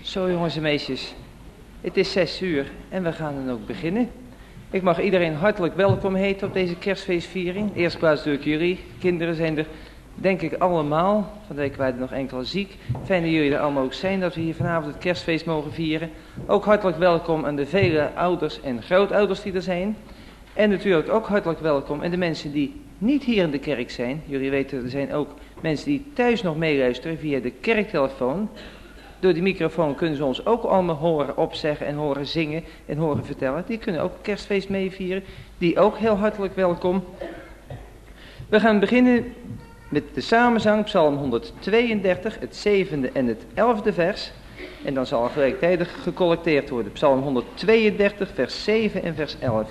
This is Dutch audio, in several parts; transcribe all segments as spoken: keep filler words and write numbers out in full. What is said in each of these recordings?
Zo jongens en meisjes, het is zes uur en we gaan dan ook beginnen. Ik mag iedereen hartelijk welkom heten op deze kerstfeestviering. Eerst plaats doe ik jullie, kinderen zijn er denk ik allemaal, van de week waren er nog enkel ziek. Fijn dat jullie er allemaal ook zijn, dat we hier vanavond het kerstfeest mogen vieren. Ook hartelijk welkom aan de vele ouders en grootouders die er zijn. En natuurlijk ook hartelijk welkom aan de mensen die niet hier in de kerk zijn. Jullie weten, er zijn ook mensen die thuis nog meeluisteren via de kerktelefoon. Door die microfoon kunnen ze ons ook allemaal horen opzeggen en horen zingen en horen vertellen. Die kunnen ook kerstfeest meevieren. Die ook heel hartelijk welkom. We gaan beginnen met de samenzang, Psalm honderdtweeëndertig, het zevende en het elfde vers. En dan zal gelijktijdig gecollecteerd worden. Psalm honderdtweeëndertig, vers zeven en vers elf.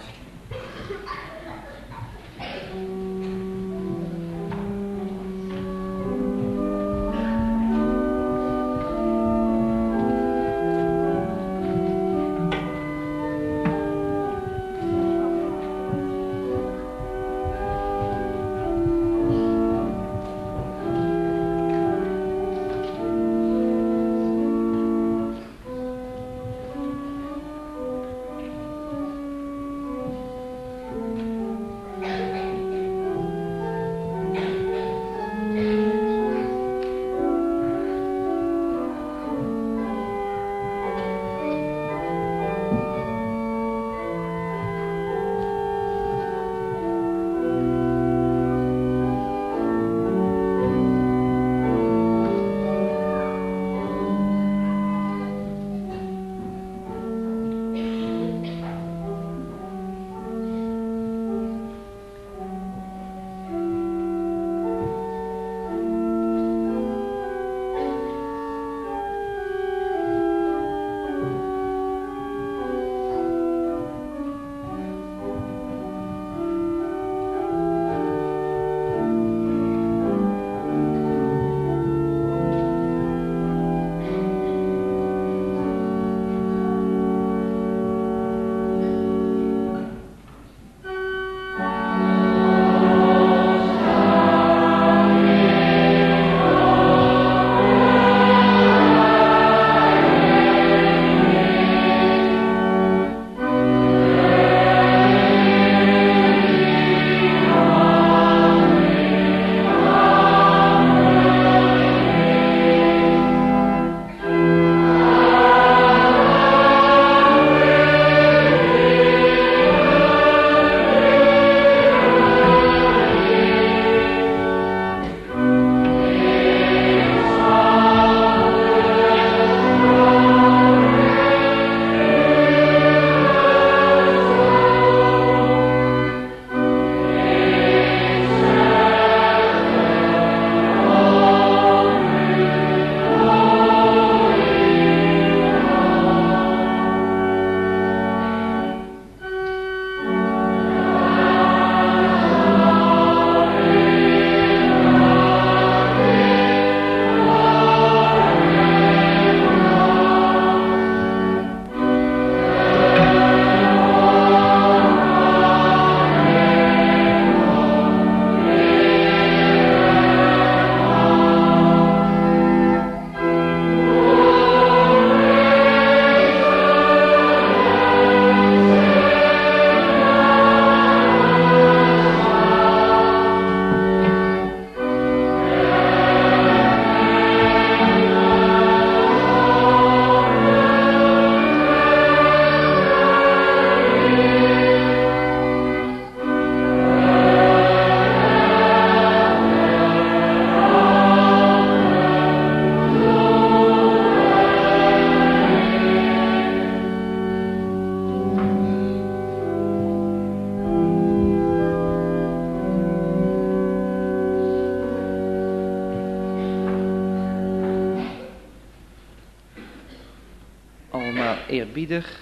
Eerbiedig.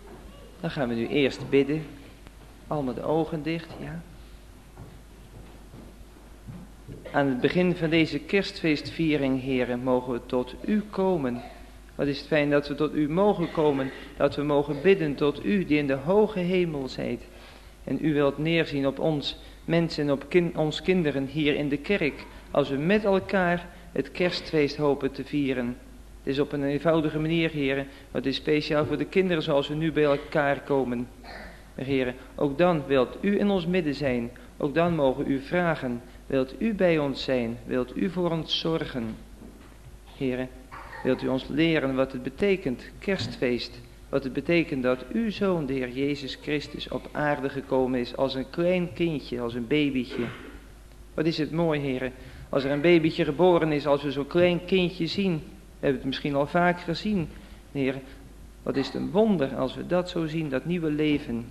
Dan gaan we nu eerst bidden. Allemaal de ogen dicht, ja. Aan het begin van deze kerstfeestviering, heren, mogen we tot u komen. Wat is het fijn dat we tot u mogen komen, dat we mogen bidden tot u die in de hoge hemel zijt. En u wilt neerzien op ons mensen en op kin- ons kinderen hier in de kerk, als we met elkaar het kerstfeest hopen te vieren. Het is op een eenvoudige manier, heren. Maar het is speciaal voor de kinderen zoals we nu bij elkaar komen. Heren, ook dan wilt u in ons midden zijn. Ook dan mogen u vragen. Wilt u bij ons zijn? Wilt u voor ons zorgen? Heren, wilt u ons leren wat het betekent, kerstfeest. Wat het betekent dat uw Zoon, de Heer Jezus Christus, op aarde gekomen is als een klein kindje, als een babytje. Wat is het mooi, heren, als er een babytje geboren is, als we zo'n klein kindje zien. We hebben het misschien al vaak gezien, heren. Wat is het een wonder als we dat zo zien, dat nieuwe leven.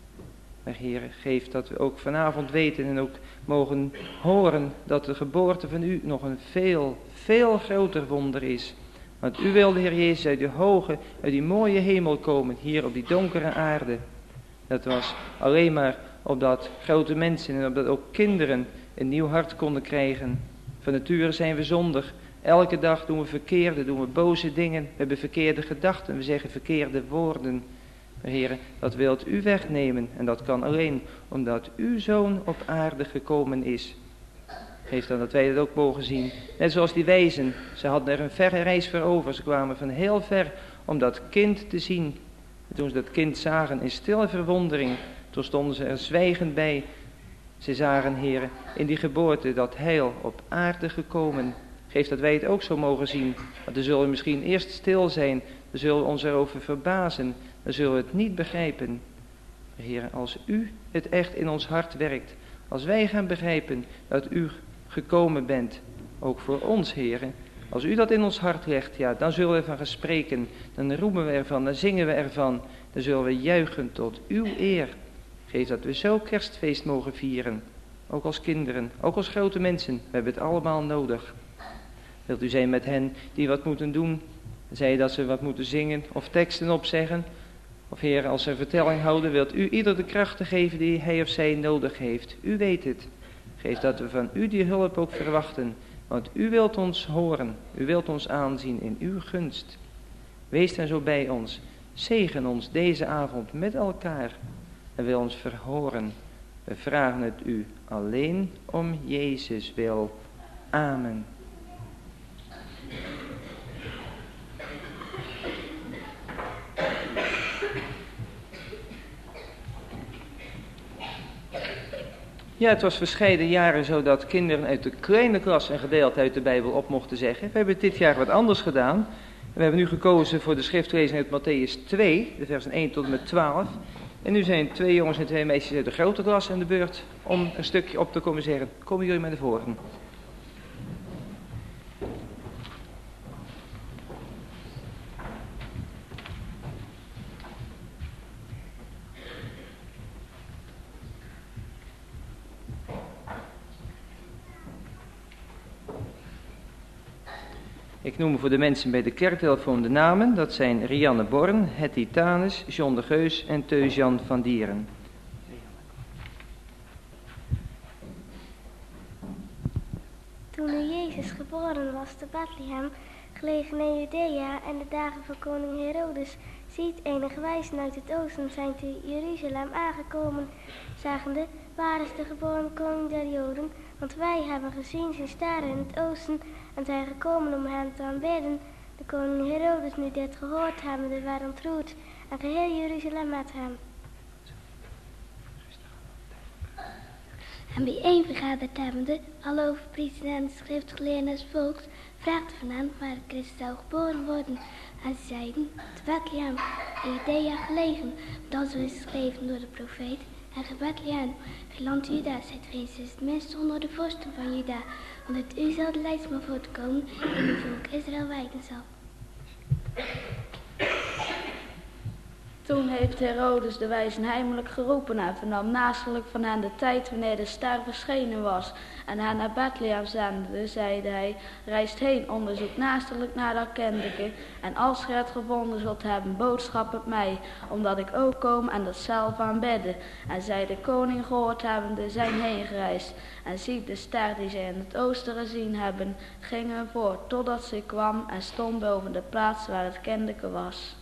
Maar heren, geef dat we ook vanavond weten en ook mogen horen dat de geboorte van u nog een veel, veel groter wonder is. Want u wilde, Heer Jezus, uit de hoge, uit die mooie hemel komen, hier op die donkere aarde. Dat was alleen maar opdat grote mensen en opdat ook kinderen een nieuw hart konden krijgen. Van nature zijn we zondig. Elke dag doen we verkeerde, doen we boze dingen. We hebben verkeerde gedachten, we zeggen verkeerde woorden. Maar Heer, dat wilt u wegnemen en dat kan alleen omdat uw Zoon op aarde gekomen is. Geef dan dat wij dat ook mogen zien. Net zoals die wijzen, ze hadden er een verre reis voor over. Ze kwamen van heel ver om dat kind te zien. En toen ze dat kind zagen in stille verwondering, toen stonden ze er zwijgend bij. Ze zagen, Heer, in die geboorte dat heil op aarde gekomen. Geef dat wij het ook zo mogen zien. Want dan zullen we misschien eerst stil zijn. Dan zullen we ons erover verbazen. Dan zullen we het niet begrijpen. Heer, als u het echt in ons hart werkt. Als wij gaan begrijpen dat u gekomen bent. Ook voor ons, Heer. Als u dat in ons hart legt, ja, dan zullen we ervan gaan spreken. Dan roemen we ervan, dan zingen we ervan. Dan zullen we juichen tot uw eer. Geef dat we zo kerstfeest mogen vieren. Ook als kinderen, ook als grote mensen. We hebben het allemaal nodig. Wilt u zijn met hen die wat moeten doen? Zij dat ze wat moeten zingen of teksten opzeggen? Of Heer, als ze een vertelling houden, wilt u ieder de krachten geven die hij of zij nodig heeft. U weet het. Geef dat we van u die hulp ook verwachten. Want u wilt ons horen. U wilt ons aanzien in uw gunst. Wees dan zo bij ons. Zegen ons deze avond met elkaar. En wil ons verhoren. We vragen het u alleen om Jezus wil. Amen. Ja, het was verscheiden jaren zo dat kinderen uit de kleine klas een gedeelte uit de Bijbel op mochten zeggen. We hebben het dit jaar wat anders gedaan. We hebben nu gekozen voor de schriftlezing uit Mattheüs twee, de versen één tot en met twaalf. En nu zijn twee jongens en twee meisjes uit de grote klas aan de beurt om een stukje op te komen zeggen. Komen jullie maar naar voren. Ik noem voor de mensen bij de kerktelefoon de namen. Dat zijn Rianne Born, Hetty Tanis, John de Geus en Teus-Jan van Dieren. Toen nu Jezus geboren was te Bethlehem, gelegen in Judea en de dagen van koning Herodes, ziet enige wijzen uit het oosten zijn te Jeruzalem aangekomen, zagende, waar is de geboren koning der Joden? Want wij hebben gezien zijn ster in het oosten en zijn gekomen om hem te aanbidden. De koning Herodes nu dit gehoord hebbende werd ontroerd en geheel Jeruzalem met hem. En bijeenvergaderd hebbende, alle overpriesters en schriftgeleerden des volks, vraagden van hen waar de Christus zou geboren worden. En ze zeiden, te Bethlehem, in Judea gelegen, want zo is geschreven door de profeet. En ge Bethlehem, ge land Juda, zijt geen het minst onder de vorsten van Juda, want uit u zal de leidsman voortkomen, en uw volk Israël wijken zal. Toen heeft Herodes de wijzen heimelijk geroepen en vernam naarselijk van hen de tijd wanneer de ster verschenen was. En hen naar Bethlehem zendde, zeide hij, reist heen, onderzoek naarselijk naar dat kindeke. En als ge het gevonden zult hebben, boodschap het mij, omdat ik ook kom en dat zelf aanbidden. En zij de koning gehoord hebbende, zijn heen gereisd. En ziet de ster die zij in het oosten gezien hebben, gingen voort, totdat ze kwam en stond boven de plaats waar het kindeke was.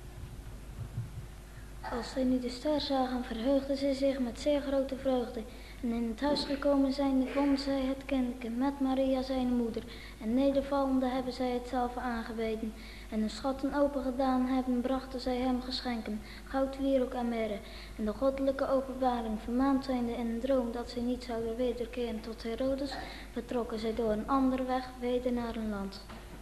Als zij nu de ster zagen, verheugden ze zich met zeer grote vreugde. En in het huis gekomen zijnde vonden zij het kindje met Maria zijn moeder. En nedervallende hebben zij het zelf aangebeden. En de schatten open gedaan hebben, brachten zij hem geschenken, goud, wierook en mirre. En de goddelijke openbaring vermaand zijnde in een droom dat zij niet zouden wederkeren tot Herodes, vertrokken zij door een andere weg weder naar hun land.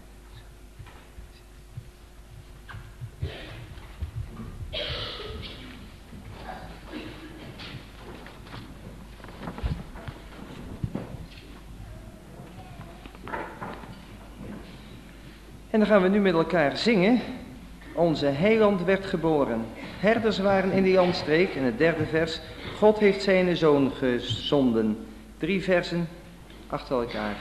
En dan gaan we nu met elkaar zingen. Onze heiland werd geboren. Herders waren in die landstreek. En het derde vers. God heeft zijn zoon gezonden. Drie versen achter elkaar.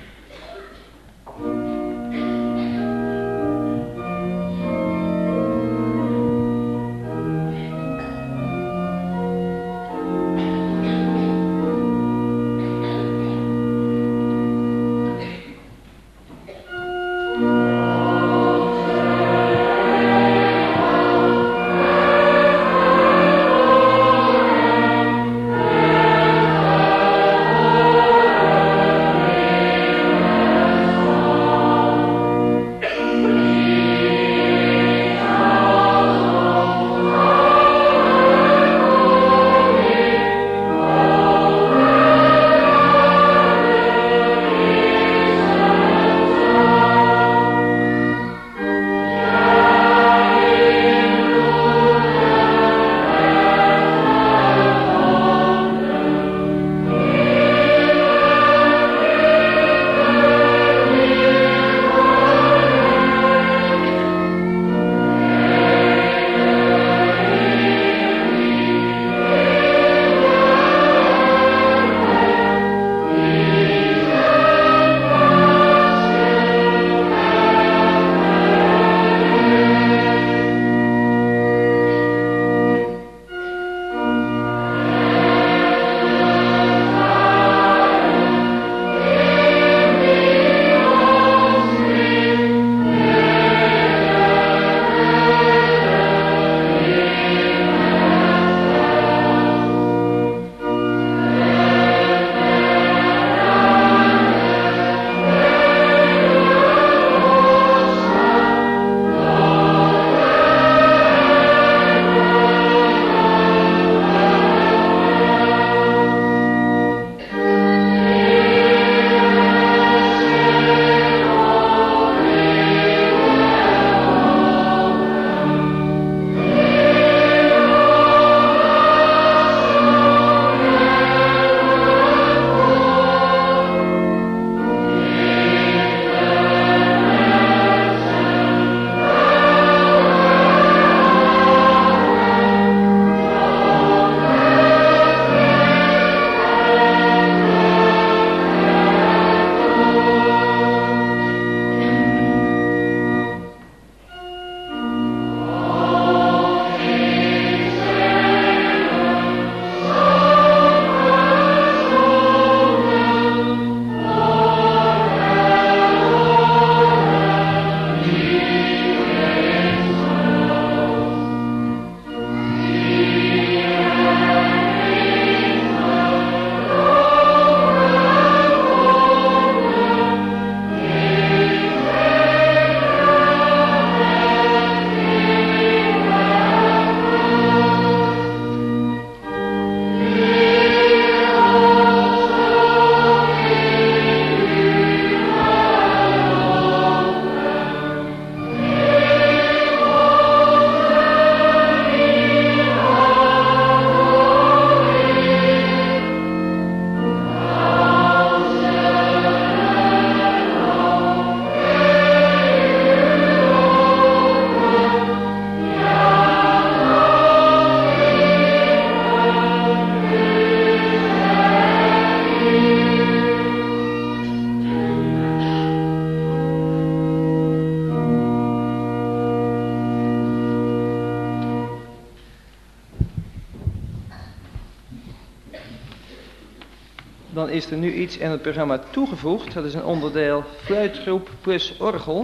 Dan is er nu iets in het programma toegevoegd. Dat is een onderdeel fluitgroep plus orgel.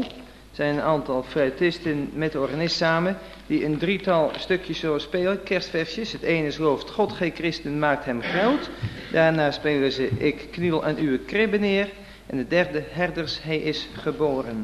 zijn een aantal fluitisten met de organist samen, die een drietal stukjes zullen spelen, kerstversjes. Het ene is gelooft, God gij Christen maakt hem groot. Daarna spelen ze, ik kniel aan uw kribbe neer. En de derde, herders, hij is geboren.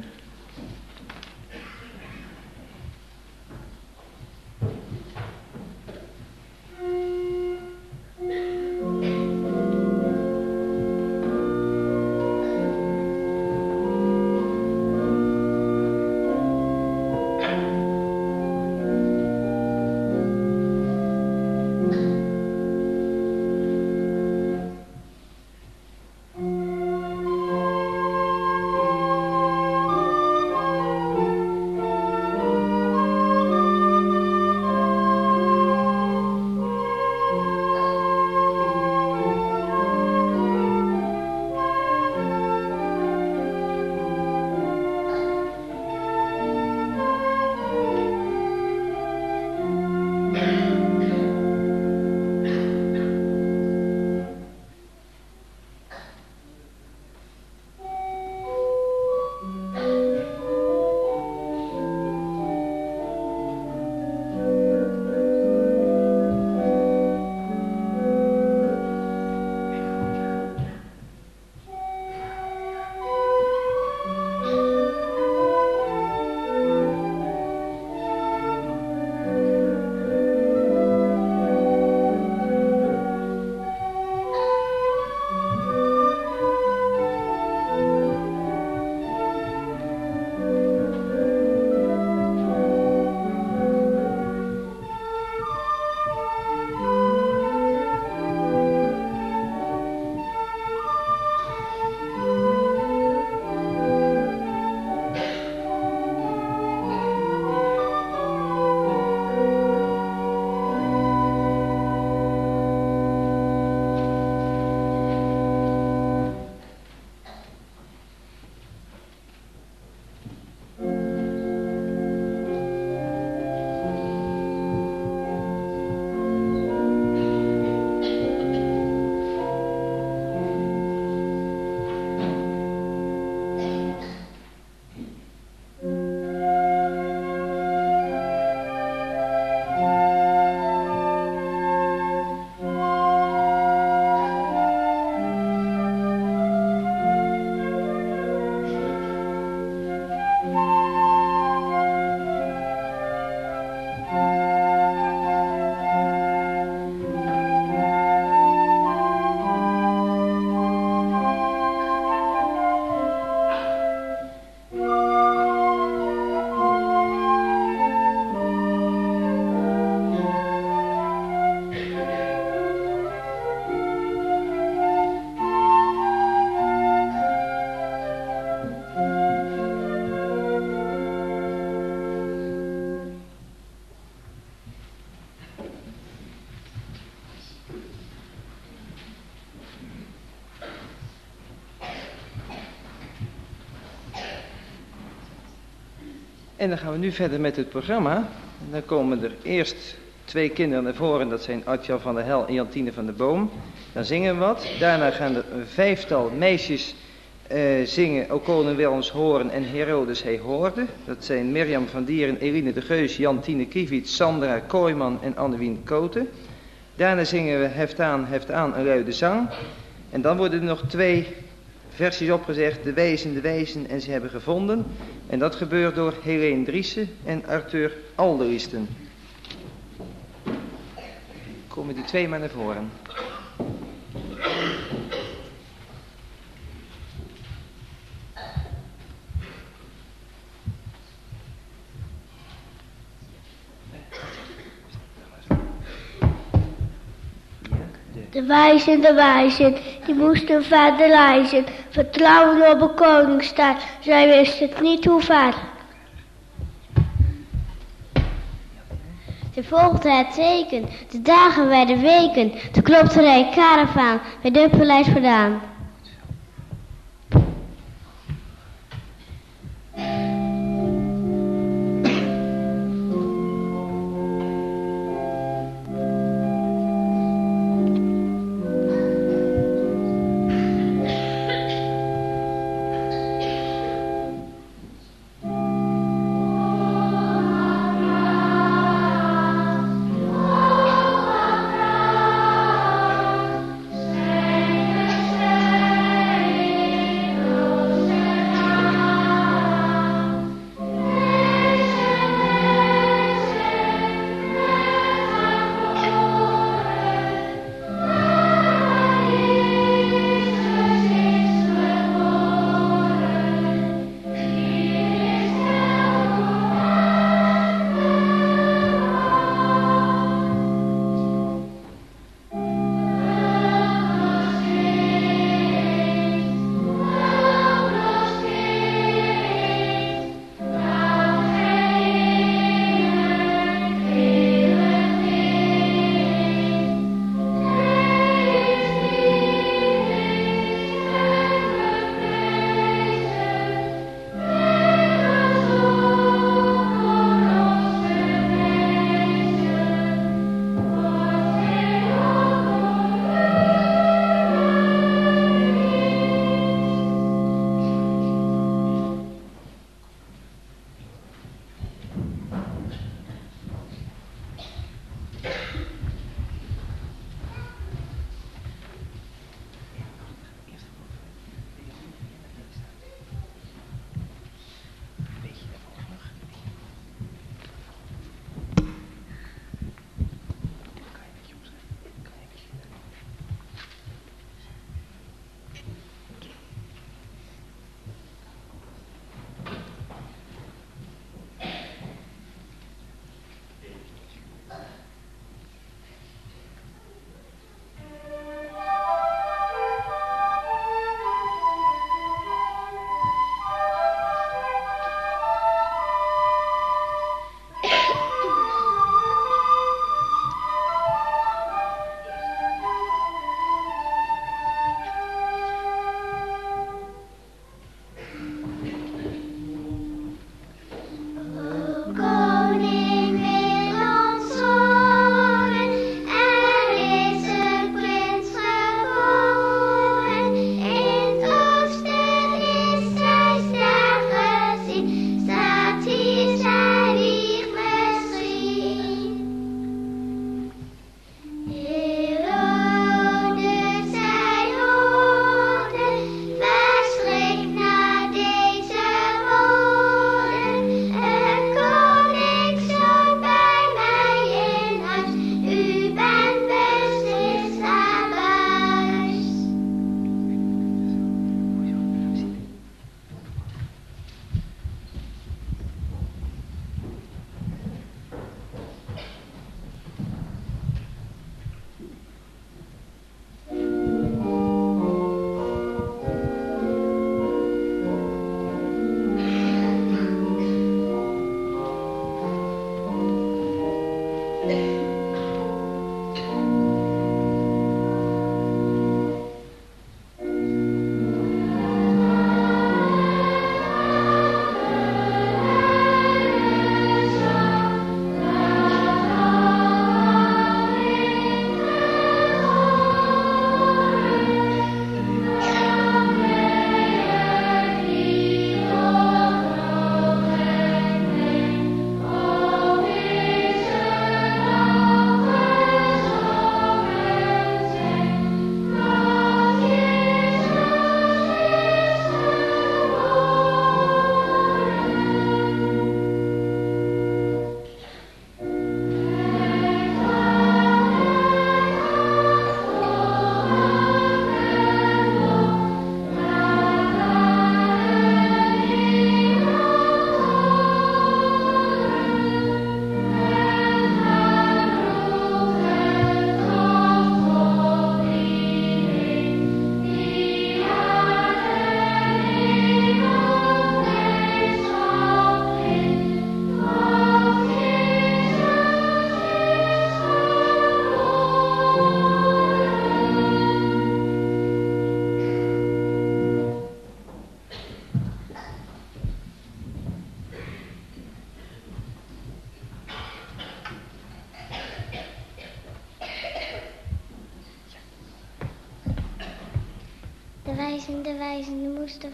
En dan gaan we nu verder met het programma. En dan komen er eerst twee kinderen naar voren. Dat zijn Adja van der Hel en Jantine van der Boom. Dan zingen we wat. Daarna gaan er een vijftal meisjes uh, zingen. O koning wil ons horen en Herodes hij hoorde. Dat zijn Mirjam van Dieren, Eline de Geus, Jantine Kievits, Sandra Kooijman en Annewien Koten. Daarna zingen we Heft aan, heft aan, een luide zang. En dan worden er nog twee versies opgezegd. De wijzen, de wijzen en ze hebben gevonden. En dat gebeurt door Helene Driessen en Arthur Alderisten. Komen die twee maar naar voren. De wijzen, de wijzen, die moesten verder reizen, vertrouwen op een koningsstaat, zij wisten het niet hoe ver. Ze volgden het teken, de dagen werden weken, de klopte rij karavaan, bij de paleis vandaan.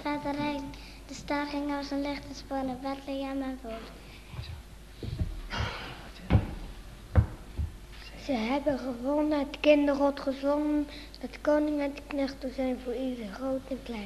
verder rijden. De ster ging als een lichte spoor naar Bethlehem en voort. Ze hebben gewonnen, het kinderrot gezongen, het koning en de knechten zijn voor ieder groot en klein.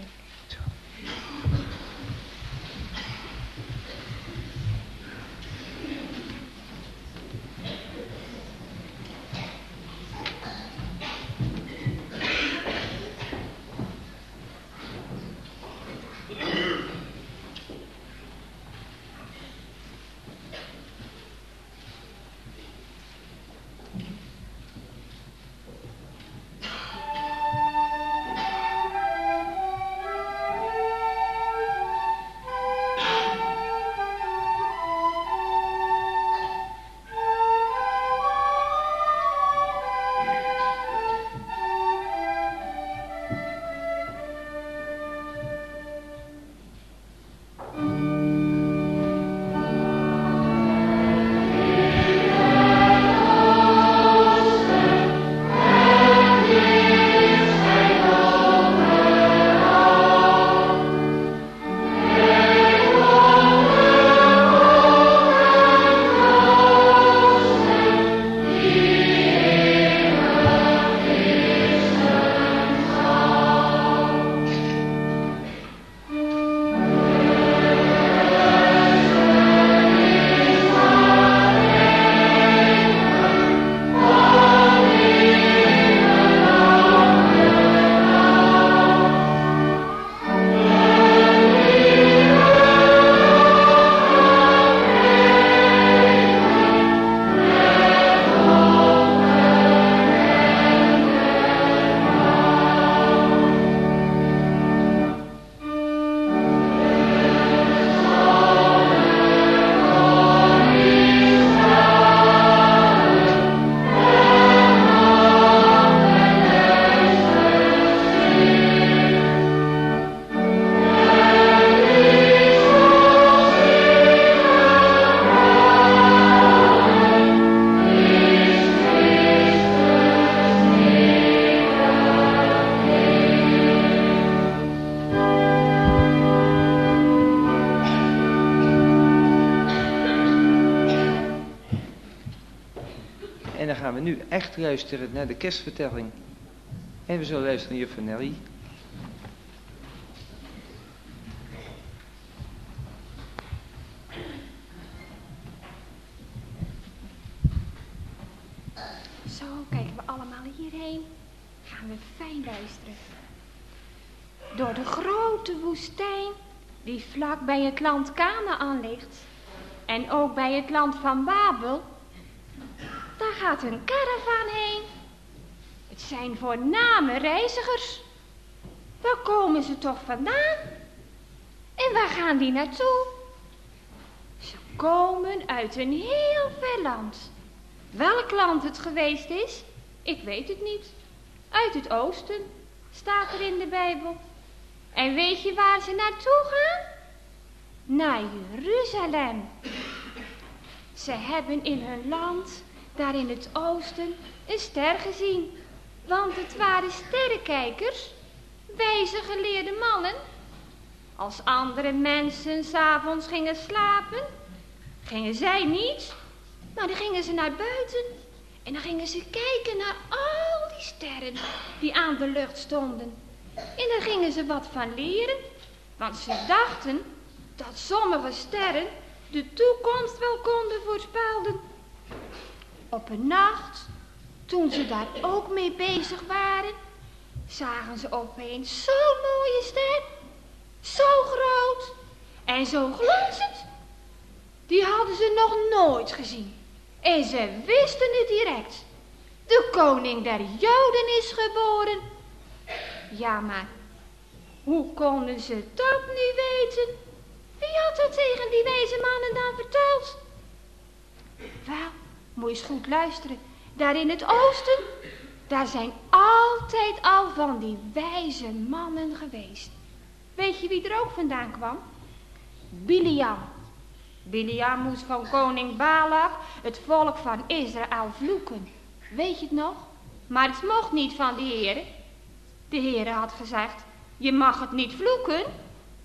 En dan gaan we nu echt luisteren naar de kerstvertelling. En we zullen luisteren naar juffrouw Nelly. Zo, kijken we allemaal hierheen. Gaan we fijn luisteren. Door de grote woestijn die vlak bij het land Kanaan ligt. En ook bij het land van Babel. Daar gaat een karavaan heen. Het zijn voorname reizigers. Waar komen ze toch vandaan? En waar gaan die naartoe? Ze komen uit een heel ver land. Welk land het geweest is, ik weet het niet. Uit het oosten, staat er in de Bijbel. En weet je waar ze naartoe gaan? Naar Jeruzalem. Ze hebben in hun land, daar in het oosten, een ster gezien. Want het waren sterrenkijkers, wijze geleerde mannen. Als andere mensen 's avonds gingen slapen, gingen zij niet, maar dan gingen ze naar buiten. En dan gingen ze kijken naar al die sterren die aan de lucht stonden. En daar gingen ze wat van leren, want ze dachten dat sommige sterren de toekomst wel konden voorspelden. Op een nacht, toen ze daar ook mee bezig waren, zagen ze opeens zo'n mooie ster, zo groot en zo glanzend. Die hadden ze nog nooit gezien. En ze wisten het direct. De koning der Joden is geboren. Ja, maar hoe konden ze dat nu weten? Wie had dat tegen die wijze mannen dan verteld? Wel, moet je eens goed luisteren. Daar in het oosten, daar zijn altijd al van die wijze mannen geweest. Weet je wie er ook vandaan kwam? Biliam. Biliam moest van koning Balak het volk van Israël vloeken. Weet je het nog? Maar het mocht niet van de Heere. De Heere had gezegd, je mag het niet vloeken,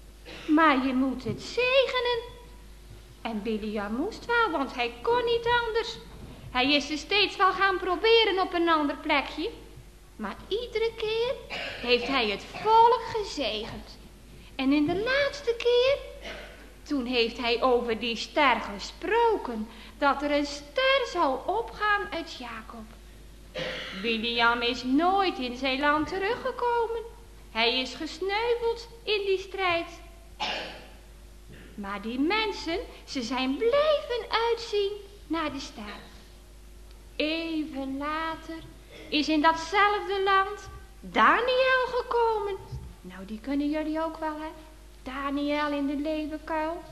maar je moet het zegenen. En Biliam moest wel, want hij kon niet anders. Hij is er steeds wel gaan proberen op een ander plekje. Maar iedere keer heeft hij het volk gezegend. En in de laatste keer, toen heeft hij over die ster gesproken, dat er een ster zou opgaan uit Jacob. Biliam is nooit in zijn land teruggekomen. Hij is gesneuveld in die strijd. Maar die mensen, ze zijn blijven uitzien naar de ster. Even later is in datzelfde land Daniel gekomen. Nou, die kunnen jullie ook wel, hè? Daniel in de leeuwenkuil.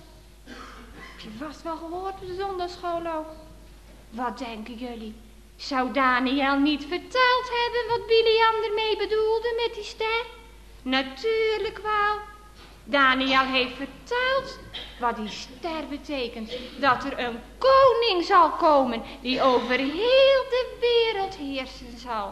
Heb je vast wel gehoord op de zondagschool ook. Wat denken jullie? Zou Daniel niet verteld hebben wat Biliam ermee bedoelde met die ster? Natuurlijk wel. Daniel heeft verteld wat die ster betekent. Dat er een koning zal komen die over heel de wereld heersen zal.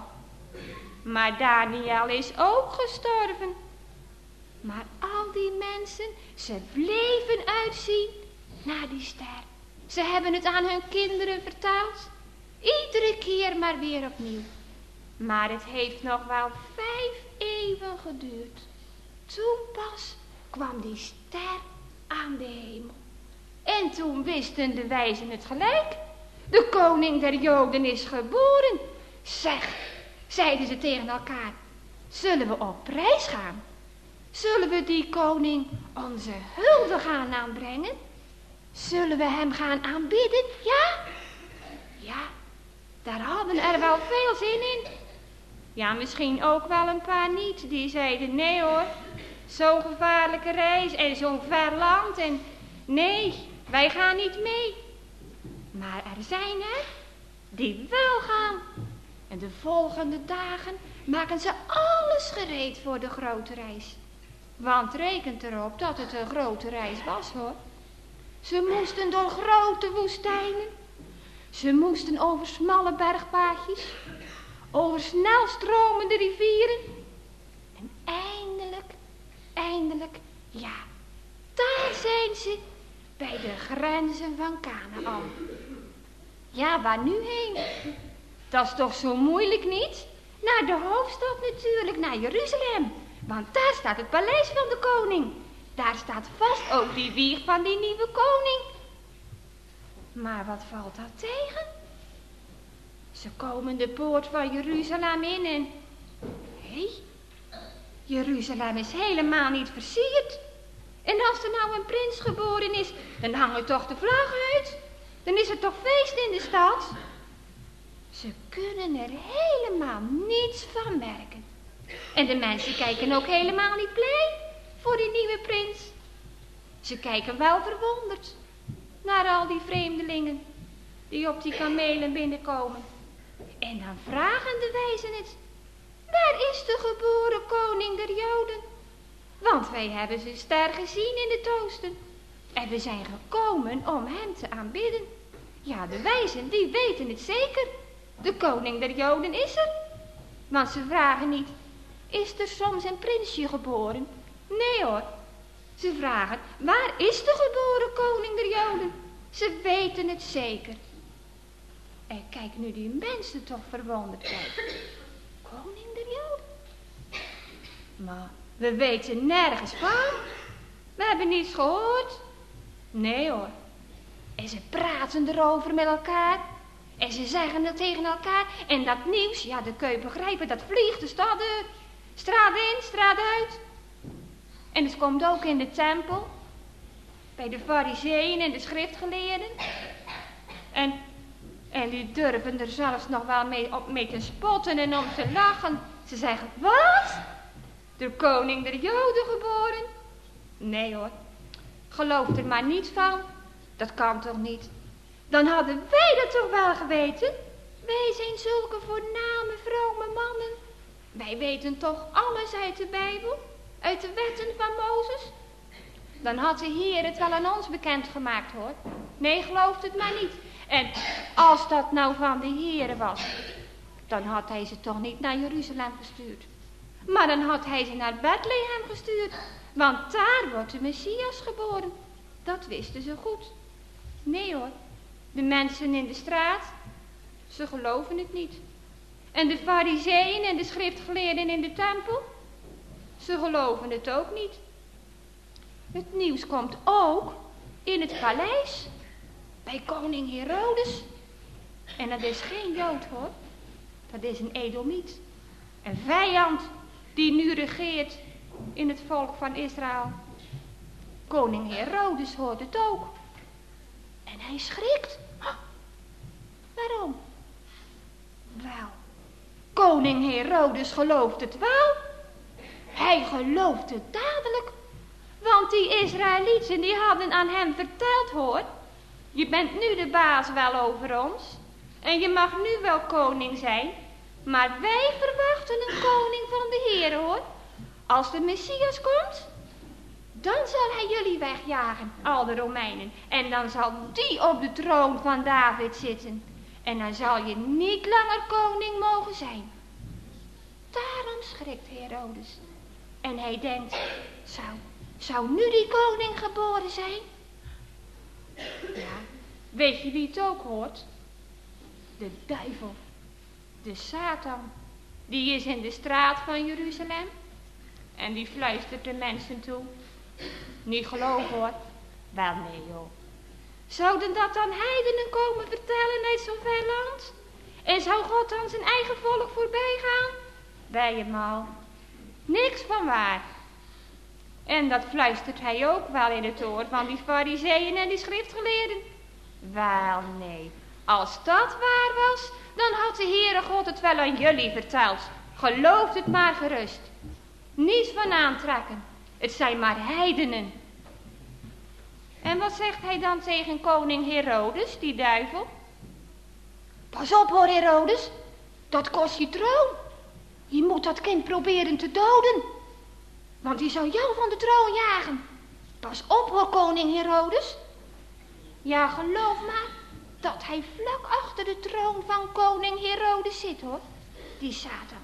Maar Daniel is ook gestorven. Maar al die mensen, ze bleven uitzien naar die ster. Ze hebben het aan hun kinderen verteld. Iedere keer maar weer opnieuw. Maar het heeft nog wel vijf eeuwen geduurd. Toen pas kwam die ster aan de hemel. En toen wisten de wijzen het gelijk. De koning der Joden is geboren. Zeg, zeiden ze tegen elkaar, zullen we op reis gaan? Zullen we die koning onze hulde gaan aanbrengen? Zullen we hem gaan aanbidden? Ja? Ja, daar hadden er wel veel zin in. Ja, misschien ook wel een paar niet. Die zeiden, nee hoor, zo'n gevaarlijke reis en zo'n ver land en nee, wij gaan niet mee. Maar er zijn er die wel gaan. En de volgende dagen maken ze alles gereed voor de grote reis. Want rekent erop dat het een grote reis was hoor. Ze moesten door grote woestijnen. Ze moesten over smalle bergpaadjes. Over snel stromende rivieren. En eindelijk, eindelijk, ja, daar zijn ze bij de grenzen van Kanaan. Ja, waar nu heen? Dat is toch zo moeilijk niet? Naar de hoofdstad natuurlijk, naar Jeruzalem. Want daar staat het paleis van de koning. Daar staat vast ook die wieg van die nieuwe koning. Maar wat valt dat tegen? Ze komen de poort van Jeruzalem in en... Hé, hey, Jeruzalem is helemaal niet versierd. En als er nou een prins geboren is, dan hangen toch de vlag uit. Dan is er toch feest in de stad. Ze kunnen er helemaal niets van merken. En de mensen kijken ook helemaal niet blij voor die nieuwe prins. Ze kijken wel verwonderd naar al die vreemdelingen die op die kamelen binnenkomen. En dan vragen de wijzen het. Waar is de geboren koning der Joden? Want wij hebben zijn ster gezien in het oosten. En we zijn gekomen om hem te aanbidden. Ja, de wijzen die weten het zeker. De koning der Joden is er. Want ze vragen niet, is er soms een prinsje geboren? Nee hoor. Ze vragen, waar is de geboren koning der Joden? Ze weten het zeker. En kijk nu die mensen toch verwonderd kijken. Koning der Joden? Maar we weten nergens van. We hebben niets gehoord. Nee hoor. En ze praten erover met elkaar. En ze zeggen het tegen elkaar. En dat nieuws, ja, dat kun je begrijpen, dat vliegt de stad uit. Straat in, straat uit. En het komt ook in de tempel. Bij de farizeeën en de schriftgeleerden. En, en die durven er zelfs nog wel mee, op, mee te spotten en om te lachen. Ze zeggen, wat? De koning der Joden geboren? Nee hoor. Geloof er maar niet van. Dat kan toch niet? Dan hadden wij dat toch wel geweten? Wij zijn zulke voorname, vrome mannen. Wij weten toch alles uit de Bijbel? Uit de wetten van Mozes? Dan had de Heer het wel aan ons bekendgemaakt hoor. Nee, gelooft het maar niet. En als dat nou van de Heer was, dan had hij ze toch niet naar Jeruzalem gestuurd. Maar dan had hij ze naar Bethlehem gestuurd. Want daar wordt de Messias geboren. Dat wisten ze goed. Nee hoor, de mensen in de straat, ze geloven het niet. En de fariseeën en de schriftgeleerden in de tempel, ze geloven het ook niet. Het nieuws komt ook in het paleis, bij koning Herodes. En dat is geen Jood hoor, dat is een Edomiet. Een vijand die nu regeert in het volk van Israël. Koning Herodes hoort het ook. En hij schrikt. Oh, waarom? Wel, koning Herodes gelooft het wel. Hij gelooft het dadelijk. Want die Israëlieten die hadden aan hem verteld, hoor. Je bent nu de baas wel over ons. En je mag nu wel koning zijn. Maar wij verwachten een koning van de Heer, hoor. Als de Messias komt, dan zal hij jullie wegjagen, al de Romeinen. En dan zal die op de troon van David zitten. En dan zal je niet langer koning mogen zijn. Daarom schrikt Herodes. En hij denkt, zou, zou nu die koning geboren zijn? Ja, weet je wie het ook hoort? De duivel, de Satan, die is in de straat van Jeruzalem. En die fluistert de mensen toe. Niet geloven hoor. Wel nee joh. Zouden dat dan heidenen komen vertellen uit zo'n ver land? En zou God dan zijn eigen volk voorbij gaan? Bij hem al. Niks van waar. En dat fluistert hij ook wel in het oor van die fariseeën en die schriftgeleerden. Wel nee. Als dat waar was, dan had de Heere God het wel aan jullie verteld. Gelooft het maar gerust. Niets van aantrekken. Het zijn maar heidenen. En wat zegt hij dan tegen koning Herodes, die duivel? Pas op hoor Herodes, dat kost je troon. Je moet dat kind proberen te doden. Want die zou jou van de troon jagen. Pas op hoor koning Herodes. Ja, geloof maar dat hij vlak achter de troon van koning Herodes zit hoor. Die Satan.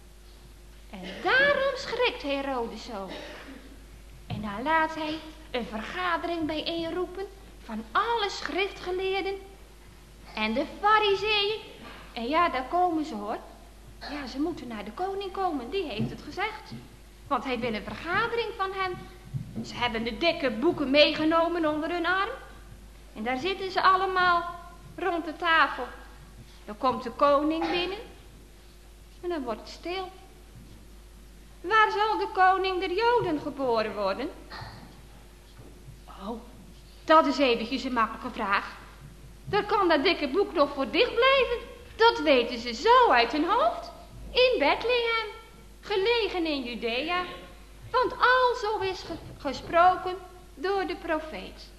En daarom schrikt Herodes zo. En dan laat hij een vergadering bijeenroepen van alle schriftgeleerden en de fariseeën. En ja, daar komen ze hoor. Ja, ze moeten naar de koning komen, die heeft het gezegd. Want hij wil een vergadering van hem. Ze hebben de dikke boeken meegenomen onder hun arm. En daar zitten ze allemaal rond de tafel. Dan komt de koning binnen. En dan wordt het stil. Waar zal de koning der Joden geboren worden? Oh, dat is eventjes een makkelijke vraag. Daar kan dat dikke boek nog voor dicht blijven. Dat weten ze zo uit hun hoofd. In Bethlehem, gelegen in Judea. Want al zo is ge- gesproken door de profeet.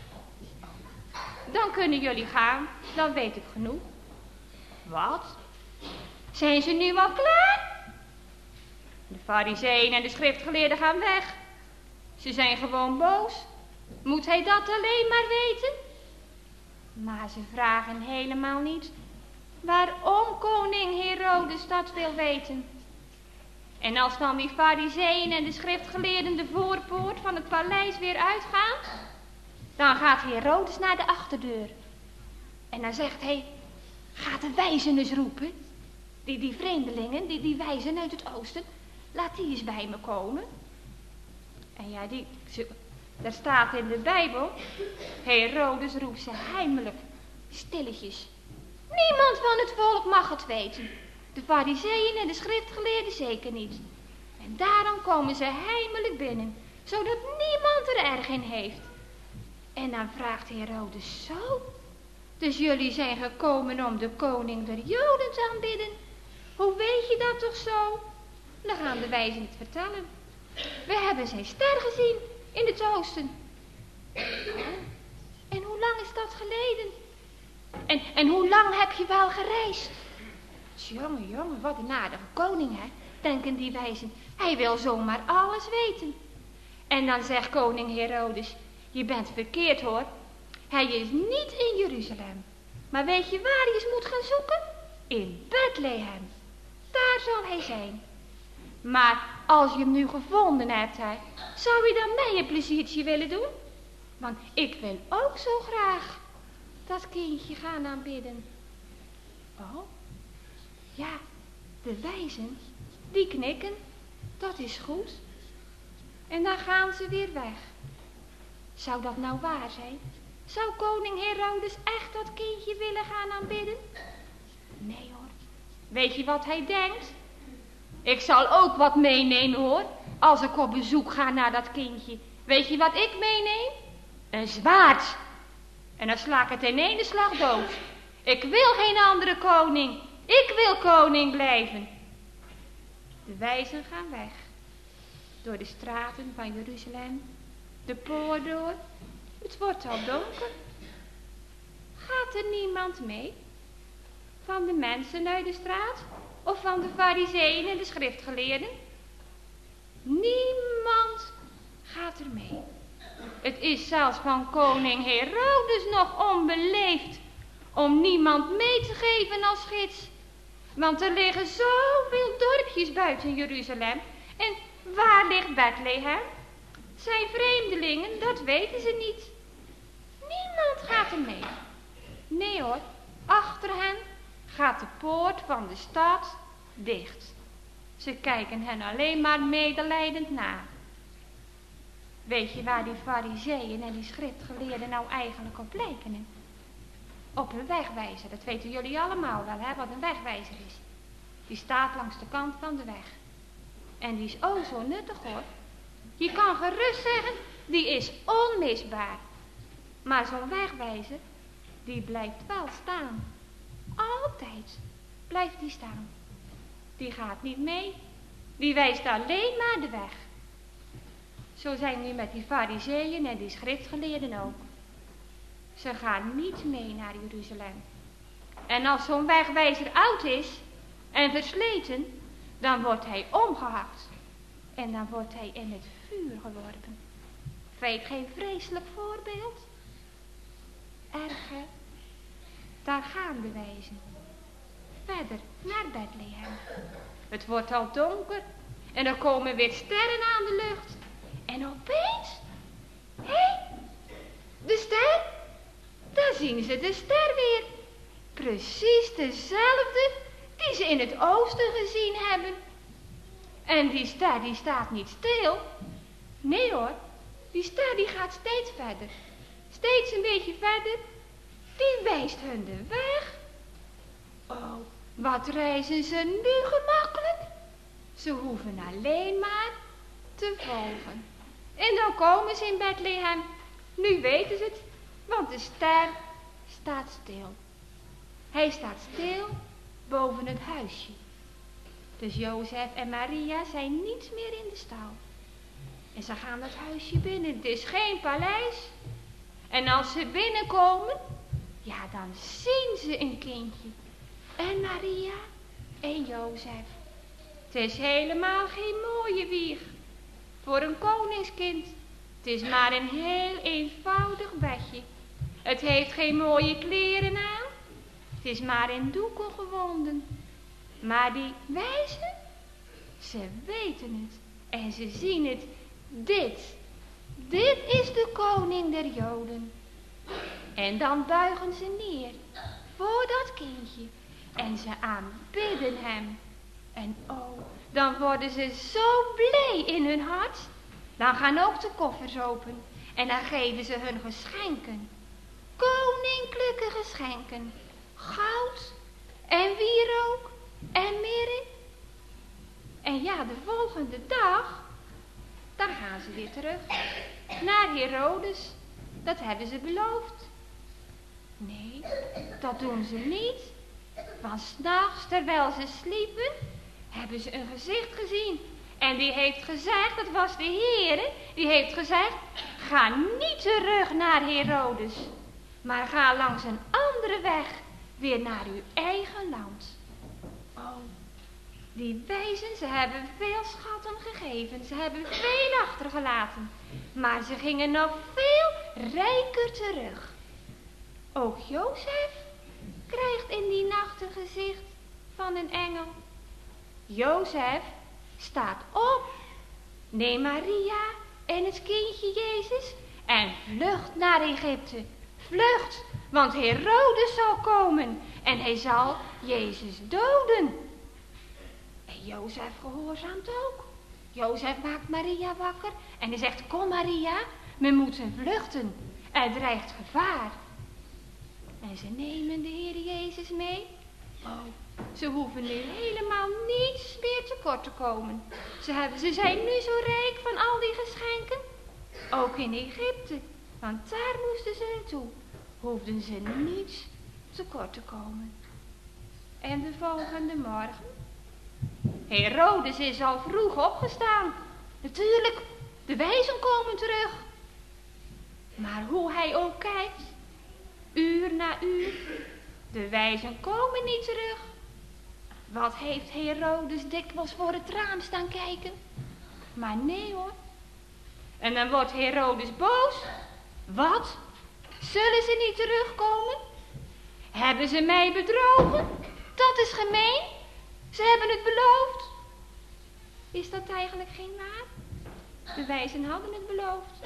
Dan kunnen jullie gaan, dan weet ik genoeg. Wat? Zijn ze nu al klaar? De fariseeën en de schriftgeleerden gaan weg. Ze zijn gewoon boos. Moet hij dat alleen maar weten? Maar ze vragen helemaal niet waarom koning Herodes dat wil weten. En als dan die fariseeën en de schriftgeleerden de voorpoort van het paleis weer uitgaan, dan gaat Herodes naar de achterdeur. En dan zegt hij, gaat de wijzen eens roepen. Die, die vreemdelingen, die, die wijzen uit het oosten, laat die eens bij me komen. En ja, die, ze, daar staat in de Bijbel, Herodes roept ze heimelijk, stilletjes. Niemand van het volk mag het weten. De fariseeën en de schriftgeleerden zeker niet. En daarom komen ze heimelijk binnen, zodat niemand er erg in heeft. En dan vraagt Herodes zo, dus jullie zijn gekomen om de koning der Joden te aanbidden. Hoe weet je dat toch zo? Dan gaan de wijzen het vertellen. We hebben zijn ster gezien in het oosten. En hoe lang is dat geleden? En, en hoe lang heb je wel gereisd? Jongen, jongen, wat een aardige koning, hè? Denken die wijzen. Hij wil zomaar alles weten. En dan zegt koning Herodes, je bent verkeerd hoor. Hij is niet in Jeruzalem. Maar weet je waar hij eens moet gaan zoeken? In Bethlehem. Daar zal hij zijn. Maar als je hem nu gevonden hebt, hè, zou je dan mij een pleziertje willen doen? Want ik wil ook zo graag dat kindje gaan aanbidden. Oh, ja, de wijzen, die knikken, dat is goed. En dan gaan ze weer weg. Zou dat nou waar zijn? Zou koning Herodes echt dat kindje willen gaan aanbidden? Nee hoor. Weet je wat hij denkt? Ik zal ook wat meenemen hoor, als ik op bezoek ga naar dat kindje. Weet je wat ik meeneem? Een zwaard. En dan sla ik het in één slag dood. Ik wil geen andere koning. Ik wil koning blijven. De wijzen gaan weg. Door de straten van Jeruzalem. De poort door. Het wordt al donker. Gaat er niemand mee? Van de mensen uit de straat? Of van de farizeeën en de schriftgeleerden? Niemand gaat er mee. Het is zelfs van koning Herodes nog onbeleefd om niemand mee te geven als gids. Want er liggen zoveel dorpjes buiten Jeruzalem. En waar ligt Bethlehem? Zijn vreemdelingen, dat weten ze niet. Niemand gaat er mee. Nee hoor, achter hen gaat de poort van de stad dicht. Ze kijken hen alleen maar medelijdend na. Weet je waar die farizeeën en die schriftgeleerden nou eigenlijk op lijken? Hè? Op een wegwijzer, dat weten jullie allemaal wel, hè, wat een wegwijzer is. Die staat langs de kant van de weg. En die is oh zo nuttig hoor. Je kan gerust zeggen, die is onmisbaar. Maar zo'n wegwijzer, die blijft wel staan. Altijd blijft die staan. Die gaat niet mee. Die wijst alleen maar de weg. Zo zijn we met die farizeeën en die schriftgeleerden ook. Ze gaan niet mee naar Jeruzalem. En als zo'n wegwijzer oud is en versleten, dan wordt hij omgehakt. En dan wordt hij in het vuur geworpen. Vind je geen vreselijk voorbeeld? Erg, hè? Daar gaan de wijzen. Verder naar Bethlehem. Het wordt al donker en er komen weer sterren aan de lucht. En opeens, hé, hey, de ster, daar zien ze de ster weer. Precies dezelfde die ze in het oosten gezien hebben. En die ster die staat niet stil. Nee hoor, die ster die gaat steeds verder. Steeds een beetje verder. Die wijst hun de weg. Oh, wat reizen ze nu gemakkelijk. Ze hoeven alleen maar te volgen. En dan komen ze in Bethlehem. Nu weten ze het, want de ster staat stil. Hij staat stil boven het huisje. Dus Jozef en Maria zijn niet meer in de stal. En ze gaan dat huisje binnen. Het is geen paleis. En als ze binnenkomen, ja, dan zien ze een kindje. En Maria en Jozef. Het is helemaal geen mooie wieg voor een koningskind. Het is maar een heel eenvoudig bedje. Het heeft geen mooie kleren aan. Het is maar in doeken gewonden. Maar die wijzen, ze weten het en ze zien het. Dit, dit is de koning der Joden. En dan buigen ze neer voor dat kindje en ze aanbidden hem. En oh, dan worden ze zo blij in hun hart. Dan gaan ook de koffers open en dan geven ze hun geschenken. Koninklijke geschenken. Goud en wierook en mirre. En ja, de volgende dag, dan gaan ze weer terug naar Herodes. Dat hebben ze beloofd. Nee, dat doen ze niet. Want 's nachts, terwijl ze sliepen, hebben ze een gezicht gezien. En die heeft gezegd, dat was de Heere, die heeft gezegd, ga niet terug naar Herodes, maar ga langs een andere weg weer naar uw eigen land. Oh, die wijzen, ze hebben veel schatten gegeven, ze hebben veel achtergelaten, maar ze gingen nog veel rijker terug. Ook Jozef krijgt in die nacht een gezicht van een engel. Jozef staat op. Neem Maria en het kindje Jezus en vlucht naar Egypte. Vlucht, want Herodes zal komen en hij zal Jezus doden. En Jozef gehoorzaamt ook. Jozef maakt Maria wakker en hij zegt, kom Maria, we moeten vluchten. Er dreigt gevaar. En ze nemen de Heer Jezus mee. Oh, ze hoeven nu helemaal niets meer tekort te komen. Ze, hebben, ze zijn nu zo rijk van al die geschenken. Ook in Egypte, want daar moesten ze naartoe. Hoefden ze niets tekort te komen. En de volgende morgen? Herodes is al vroeg opgestaan. Natuurlijk, de wijzen komen terug. Maar hoe hij ook kijkt, uur na uur, de wijzen komen niet terug. Wat heeft Herodes dikwijls voor het raam staan kijken? Maar nee hoor. En dan wordt Herodes boos. Wat? Zullen ze niet terugkomen? Hebben ze mij bedrogen? Dat is gemeen. Ze hebben het beloofd. Is dat eigenlijk geen waar? De wijzen hadden het beloofd.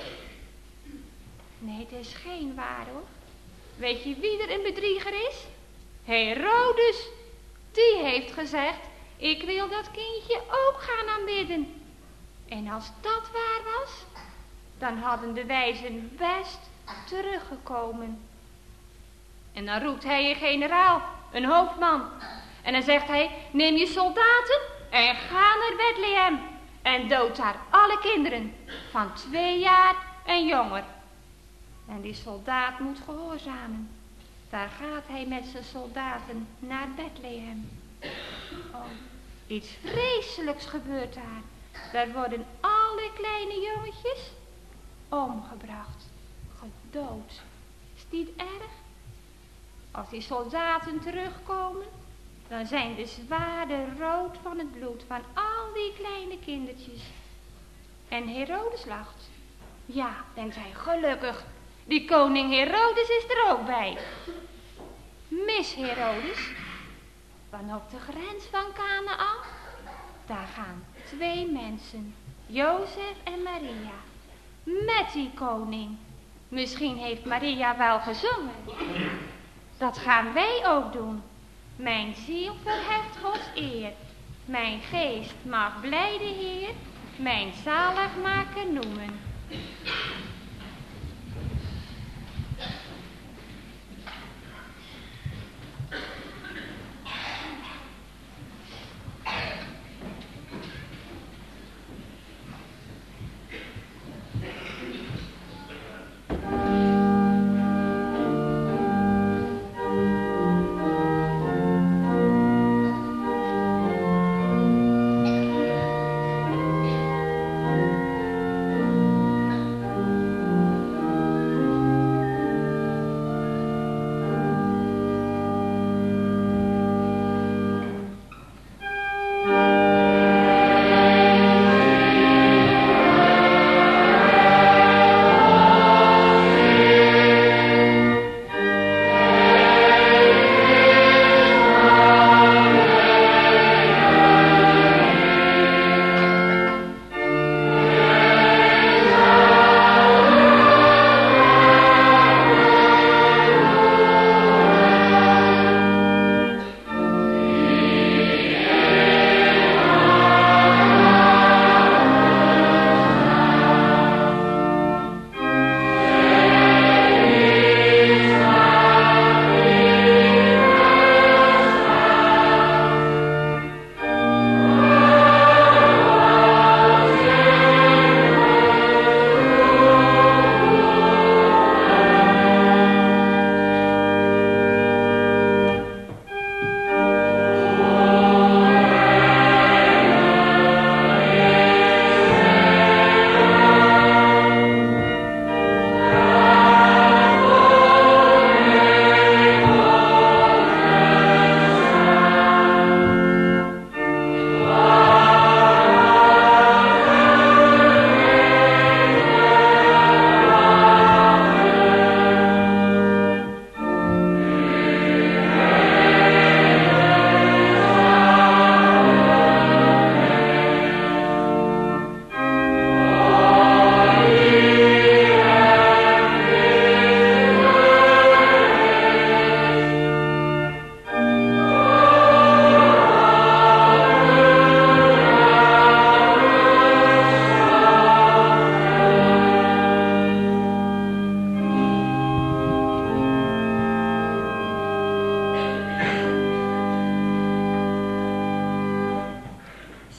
Nee, het is geen waar hoor. Weet je wie er een bedrieger is? Herodes. Die heeft gezegd, ik wil dat kindje ook gaan aanbidden. En als dat waar was, dan hadden de wijzen best teruggekomen. En dan roept hij een generaal, een hoofdman. En dan zegt hij, neem je soldaten en ga naar Bethlehem. En dood daar alle kinderen van twee jaar en jonger. En die soldaat moet gehoorzamen. Daar gaat hij met zijn soldaten naar Bethlehem. Oh, iets vreselijks gebeurt daar. Daar worden alle kleine jongetjes omgebracht, gedood. Is het niet erg? Als die soldaten terugkomen, dan zijn de zwaarden rood van het bloed van al die kleine kindertjes. En Herodes lacht. Ja, denkt hij, gelukkig. Die koning Herodes is er ook bij. Mis Herodes. Want op de grens van Kanaan, daar gaan twee mensen, Jozef en Maria, met die koning. Misschien heeft Maria wel gezongen. Dat gaan wij ook doen. Mijn ziel verheft Gods eer. Mijn geest mag blijde Heer, mijn zaligmaker noemen.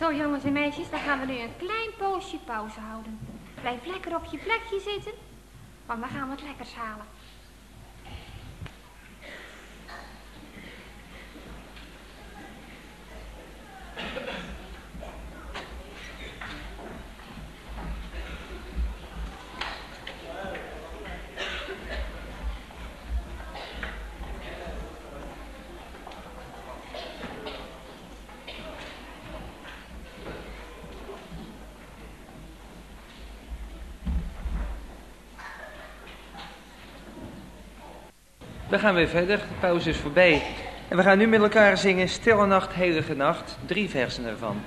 Zo jongens en meisjes, dan gaan we nu een klein poosje pauze houden. Blijf lekker op je plekje zitten, want we gaan wat lekkers halen. We gaan weer verder, de pauze is voorbij. En we gaan nu met elkaar zingen Stille Nacht, Heilige Nacht, drie versen ervan.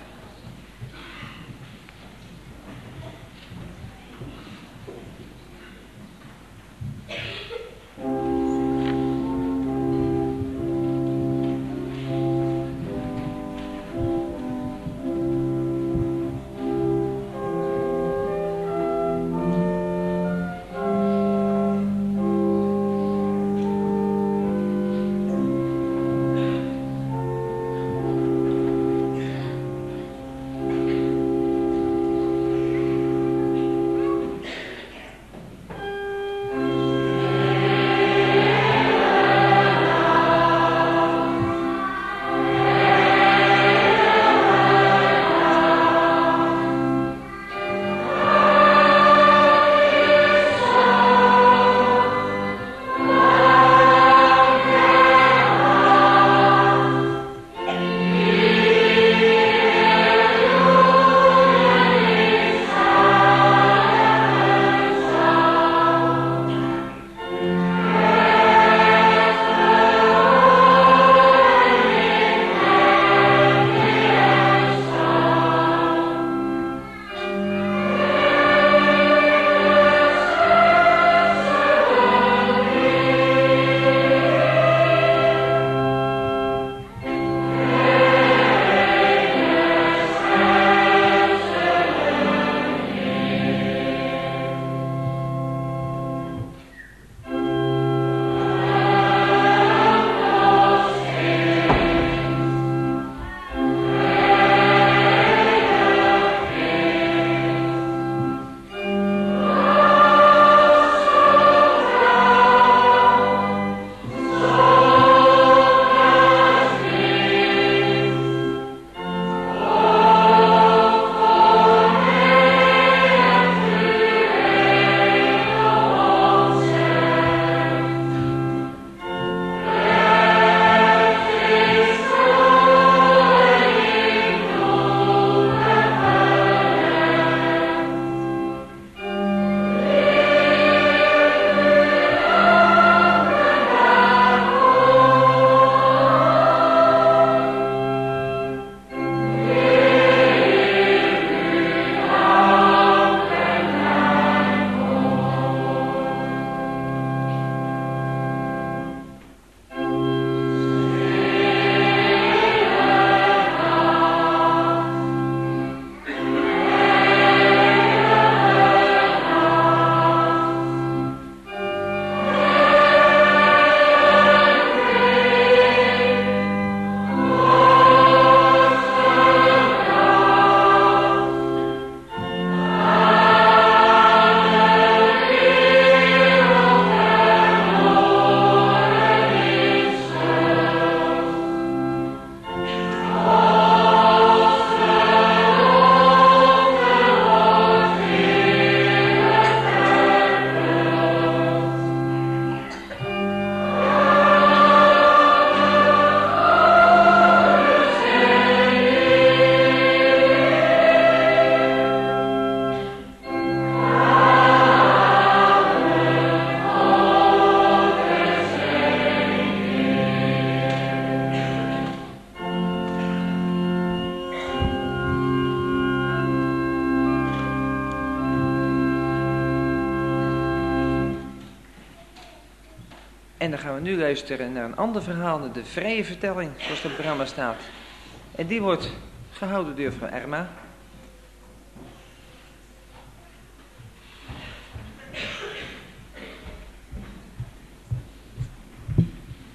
En dan gaan we nu luisteren naar een ander verhaal, de vrije vertelling, zoals het op het programma staat. En die wordt gehouden door mevrouw Erma.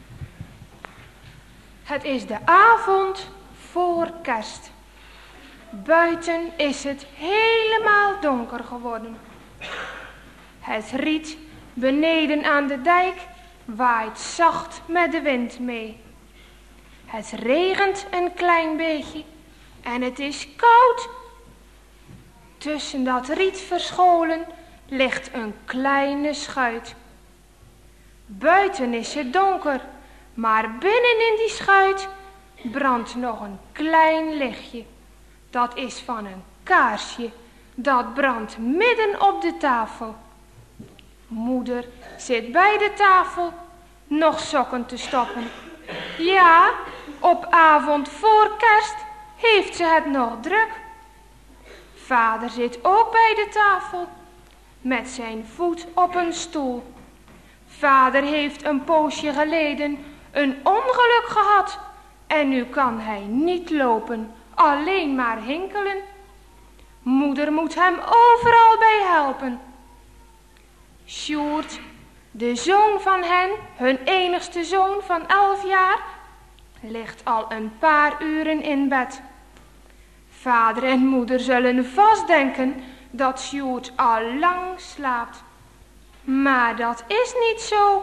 Het is de avond voor kerst. Buiten is het helemaal donker geworden. Het riet beneden aan de dijk waait zacht met de wind mee. Het regent een klein beetje en het is koud. Tussen dat riet verscholen ligt een kleine schuit. Buiten is het donker, maar binnen in die schuit brandt nog een klein lichtje. Dat is van een kaarsje, dat brandt midden op de tafel. Moeder zit bij de tafel nog sokken te stoppen. Ja, op avond voor kerst heeft ze het nog druk. Vader zit ook bij de tafel met zijn voet op een stoel. Vader heeft een poosje geleden een ongeluk gehad en nu kan hij niet lopen, alleen maar hinkelen. Moeder moet hem overal bij helpen. Sjoerd, de zoon van hen, hun enigste zoon van elf jaar, ligt al een paar uren in bed. Vader en moeder zullen vast denken dat Sjoerd al lang slaapt. Maar dat is niet zo.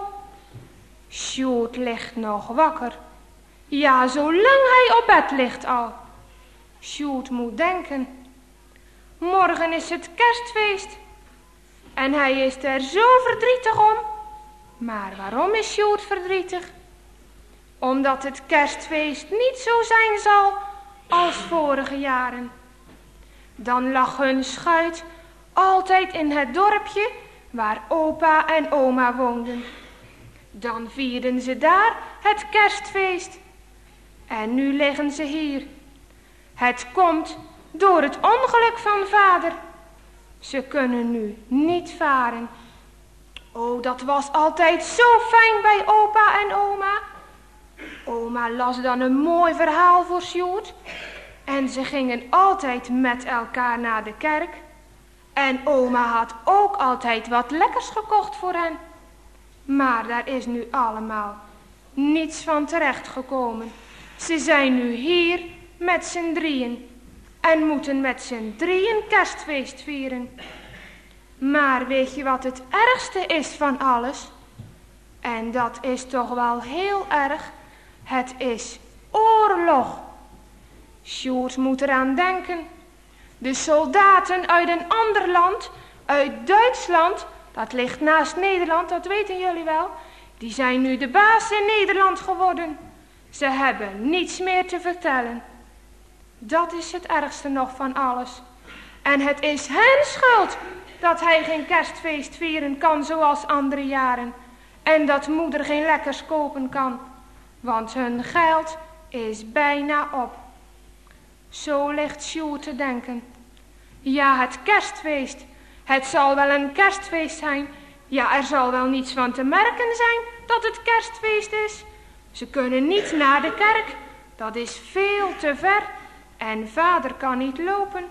Sjoerd ligt nog wakker. Ja, zolang hij op bed ligt al. Sjoerd moet denken. Morgen is het kerstfeest. En hij is er zo verdrietig om. Maar waarom is Sjoerd verdrietig? Omdat het kerstfeest niet zo zijn zal als vorige jaren. Dan lag hun schuit altijd in het dorpje waar opa en oma woonden. Dan vierden ze daar het kerstfeest. En nu liggen ze hier. Het komt door het ongeluk van vader. Ze kunnen nu niet varen. Oh, dat was altijd zo fijn bij opa en oma. Oma las dan een mooi verhaal voor Sjoerd. En ze gingen altijd met elkaar naar de kerk. En oma had ook altijd wat lekkers gekocht voor hen. Maar daar is nu allemaal niets van terecht gekomen. Ze zijn nu hier met z'n drieën. En moeten met z'n drieën kerstfeest vieren. Maar weet je wat het ergste is van alles? En dat is toch wel heel erg. Het is oorlog. Sjoerd moet eraan denken. De soldaten uit een ander land, uit Duitsland, dat ligt naast Nederland, dat weten jullie wel. Die zijn nu de baas in Nederland geworden. Ze hebben niets meer te vertellen. Dat is het ergste nog van alles. En het is hun schuld dat hij geen kerstfeest vieren kan zoals andere jaren. En dat moeder geen lekkers kopen kan. Want hun geld is bijna op. Zo ligt Sjoerd te denken. Ja, het kerstfeest. Het zal wel een kerstfeest zijn. Ja, er zal wel niets van te merken zijn dat het kerstfeest is. Ze kunnen niet naar de kerk. Dat is veel te ver. En vader kan niet lopen.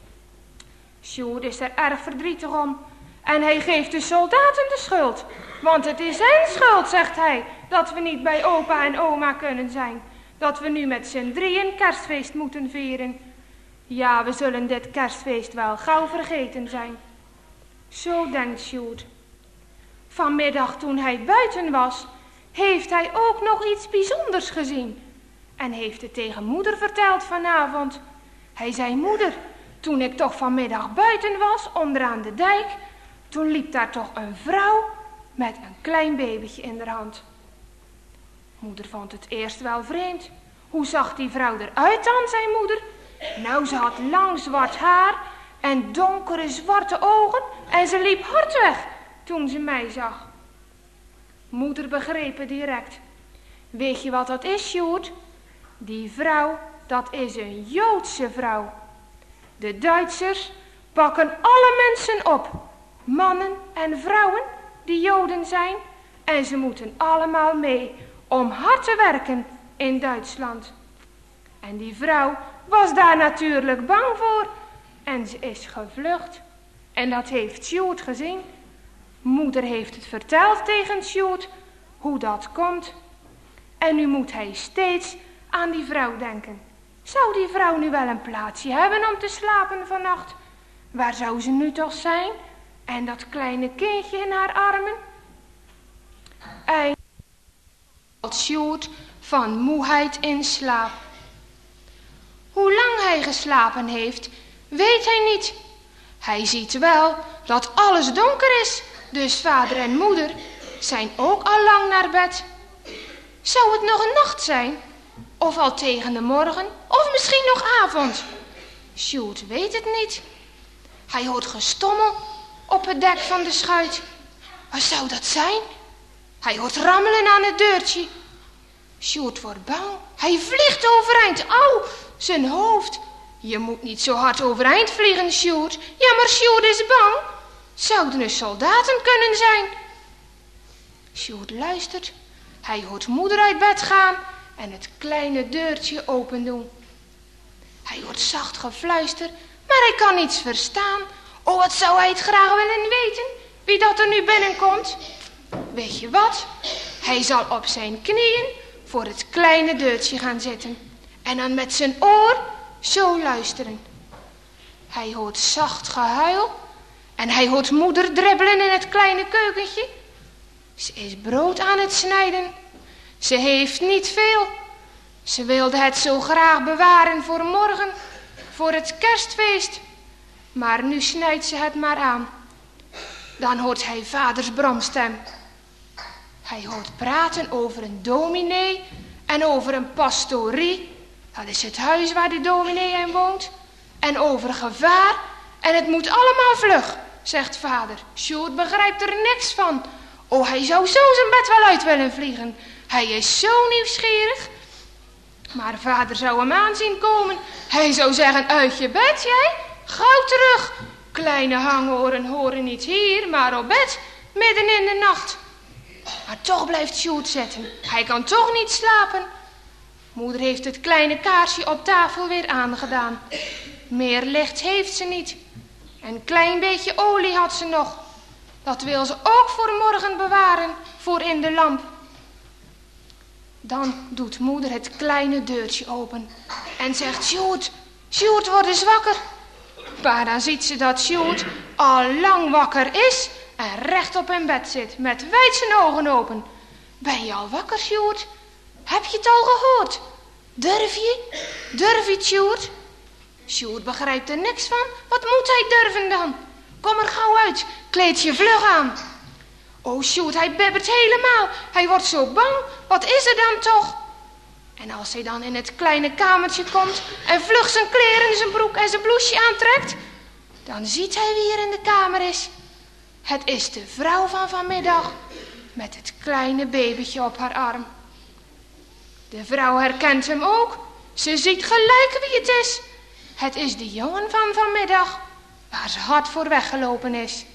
Sjoerd is er erg verdrietig om. En hij geeft de soldaten de schuld. Want het is zijn schuld, zegt hij, dat we niet bij opa en oma kunnen zijn. Dat we nu met z'n drieën kerstfeest moeten vieren. Ja, we zullen dit kerstfeest wel gauw vergeten zijn. Zo denkt Sjoerd. Vanmiddag toen hij buiten was, heeft hij ook nog iets bijzonders gezien. En heeft het tegen moeder verteld vanavond. Hij zei, moeder, toen ik toch vanmiddag buiten was, onderaan de dijk, toen liep daar toch een vrouw met een klein babytje in haar hand. Moeder vond het eerst wel vreemd. Hoe zag die vrouw eruit dan, zei moeder? Nou, ze had lang zwart haar en donkere zwarte ogen en ze liep hard weg toen ze mij zag. Moeder begreep het direct. Weet je wat dat is, Sjoerd? Die vrouw, dat is een Joodse vrouw. De Duitsers pakken alle mensen op, mannen en vrouwen die Joden zijn, en ze moeten allemaal mee om hard te werken in Duitsland. En die vrouw was daar natuurlijk bang voor en ze is gevlucht. En dat heeft Sjoerd gezien. Moeder heeft het verteld tegen Sjoerd hoe dat komt. En nu moet hij steeds aan die vrouw denken. Zou die vrouw nu wel een plaatsje hebben om te slapen vannacht? Waar zou ze nu toch zijn? En dat kleine kindje in haar armen? Eindelijk valt Sjoerd van moeheid in slaap. Hoe lang hij geslapen heeft, weet hij niet. Hij ziet wel dat alles donker is, dus vader en moeder zijn ook al lang naar bed. Zou het nog een nacht zijn? Of al tegen de morgen? Of misschien nog avond? Sjoerd weet het niet. Hij hoort gestommel op het dek van de schuit. Wat zou dat zijn? Hij hoort rammelen aan het deurtje. Sjoerd wordt bang. Hij vliegt overeind. Au, zijn hoofd. Je moet niet zo hard overeind vliegen, Sjoerd. Ja, maar Sjoerd is bang. Zouden er soldaten kunnen zijn? Sjoerd luistert. Hij hoort moeder uit bed gaan en het kleine deurtje open doen. Hij hoort zacht gefluister, maar hij kan niets verstaan. Oh, wat zou hij het graag willen weten, wie dat er nu binnenkomt. Weet je wat? Hij zal op zijn knieën voor het kleine deurtje gaan zitten en dan met zijn oor zo luisteren. Hij hoort zacht gehuil en hij hoort moeder dribbelen in het kleine keukentje. Ze is brood aan het snijden. Ze heeft niet veel. Ze wilde het zo graag bewaren voor morgen, voor het kerstfeest. Maar nu snijdt ze het maar aan. Dan hoort hij vaders bromstem. Hij hoort praten over een dominee en over een pastorie. Dat is het huis waar de dominee in woont. En over gevaar. En het moet allemaal vlug, zegt vader. Sjoerd begrijpt er niks van. Oh, hij zou zo zijn bed wel uit willen vliegen. Hij is zo nieuwsgierig. Maar vader zou hem aanzien komen. Hij zou zeggen, uit je bed jij? Gauw terug. Kleine hangoren horen niet hier, maar op bed, midden in de nacht. Maar toch blijft Sjoerd zitten. Hij kan toch niet slapen. Moeder heeft het kleine kaarsje op tafel weer aangedaan. Meer licht heeft ze niet. Een klein beetje olie had ze nog. Dat wil ze ook voor morgen bewaren, voor in de lamp. Dan doet moeder het kleine deurtje open en zegt, Sjoerd, Sjoerd, word eens wakker. Maar dan ziet ze dat Sjoerd al lang wakker is en rechtop in bed zit, met wijd zijn ogen open. Ben je al wakker, Sjoerd? Heb je het al gehoord? Durf je? Durf je, Sjoerd? Sjoerd begrijpt er niks van. Wat moet hij durven dan? Kom er gauw uit, kleed je vlug aan. Oh, Sjoerd, hij bibbert helemaal. Hij wordt zo bang. Wat is er dan toch? En als hij dan in het kleine kamertje komt en vlug zijn kleren, zijn broek en zijn blouseje aantrekt, dan ziet hij wie er in de kamer is. Het is de vrouw van vanmiddag met het kleine babytje op haar arm. De vrouw herkent hem ook. Ze ziet gelijk wie het is. Het is de jongen van vanmiddag, waar ze hard voor weggelopen is.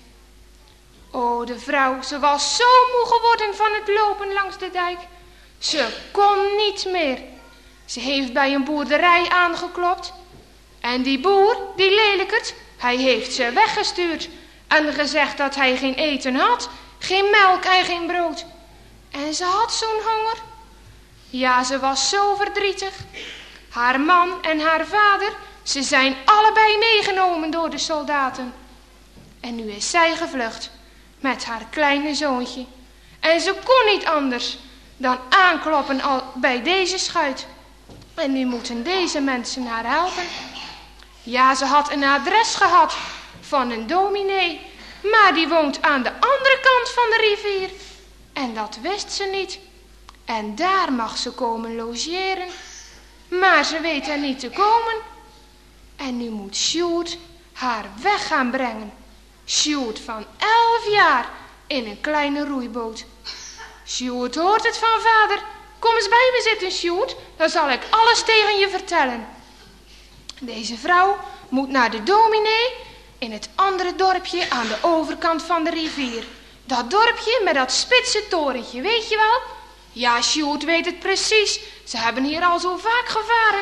O, de vrouw, ze was zo moe geworden van het lopen langs de dijk. Ze kon niet meer. Ze heeft bij een boerderij aangeklopt. En die boer, die lelijkert, hij heeft ze weggestuurd. En gezegd dat hij geen eten had, geen melk en geen brood. En ze had zo'n honger. Ja, ze was zo verdrietig. Haar man en haar vader, ze zijn allebei meegenomen door de soldaten. En nu is zij gevlucht met haar kleine zoontje. En ze kon niet anders dan aankloppen al bij deze schuit. En nu moeten deze mensen haar helpen. Ja, ze had een adres gehad van een dominee, maar die woont aan de andere kant van de rivier. En dat wist ze niet. En daar mag ze komen logeren. Maar ze weet er niet te komen. En nu moet Sjoerd haar weg gaan brengen. Sjoerd van elf jaar in een kleine roeiboot. Sjoerd hoort het van vader. Kom eens bij me zitten, Sjoerd. Dan zal ik alles tegen je vertellen. Deze vrouw moet naar de dominee in het andere dorpje aan de overkant van de rivier. Dat dorpje met dat spitse torentje, weet je wel? Ja, Sjoerd weet het precies. Ze hebben hier al zo vaak gevaren.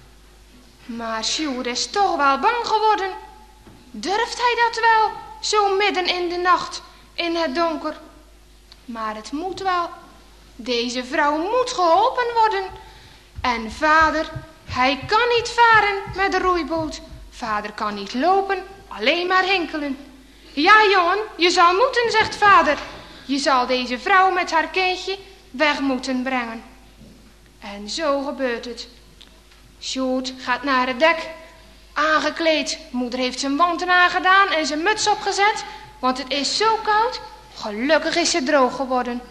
Maar Sjoerd is toch wel bang geworden. Durft hij dat wel, zo midden in de nacht, in het donker? Maar het moet wel. Deze vrouw moet geholpen worden. En vader, Hij kan niet varen met de roeiboot. Vader kan niet lopen, alleen maar hinkelen. Ja, jongen, je zal moeten, zegt vader. Je zal deze vrouw met haar kindje weg moeten brengen. En zo gebeurt het. Sjoerd gaat naar het dek, aangekleed. Moeder heeft zijn wanten aangedaan en zijn muts opgezet, want het is zo koud. Gelukkig is ze droog geworden.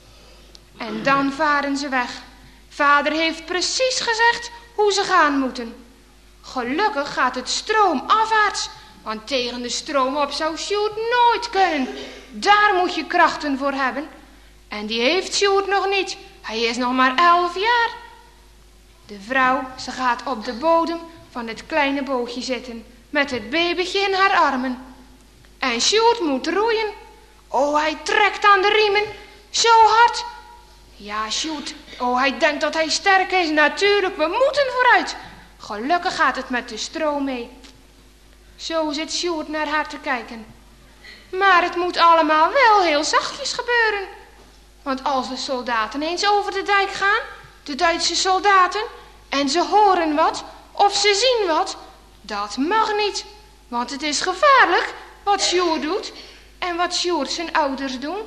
En dan varen ze weg. Vader heeft precies gezegd hoe ze gaan moeten. Gelukkig gaat het stroom afwaarts, want tegen de stroom op zou Sjoerd nooit kunnen. Daar moet je krachten voor hebben. En die heeft Sjoerd nog niet. Hij is nog maar elf jaar. De vrouw, ze gaat op de bodem van het kleine bootje zitten, met het babytje in haar armen. En Sjoerd moet roeien. Oh, hij trekt aan de riemen, zo hard. Ja, Sjoerd, oh, hij denkt dat hij sterk is. Natuurlijk, we moeten vooruit. Gelukkig gaat het met de stroom mee. Zo zit Sjoerd naar haar te kijken. Maar het moet allemaal wel heel zachtjes gebeuren. Want als de soldaten eens over de dijk gaan, de Duitse soldaten, en ze horen wat of ze zien wat, dat mag niet. Want het is gevaarlijk wat Sjoerd doet en wat Sjoerd zijn ouders doen.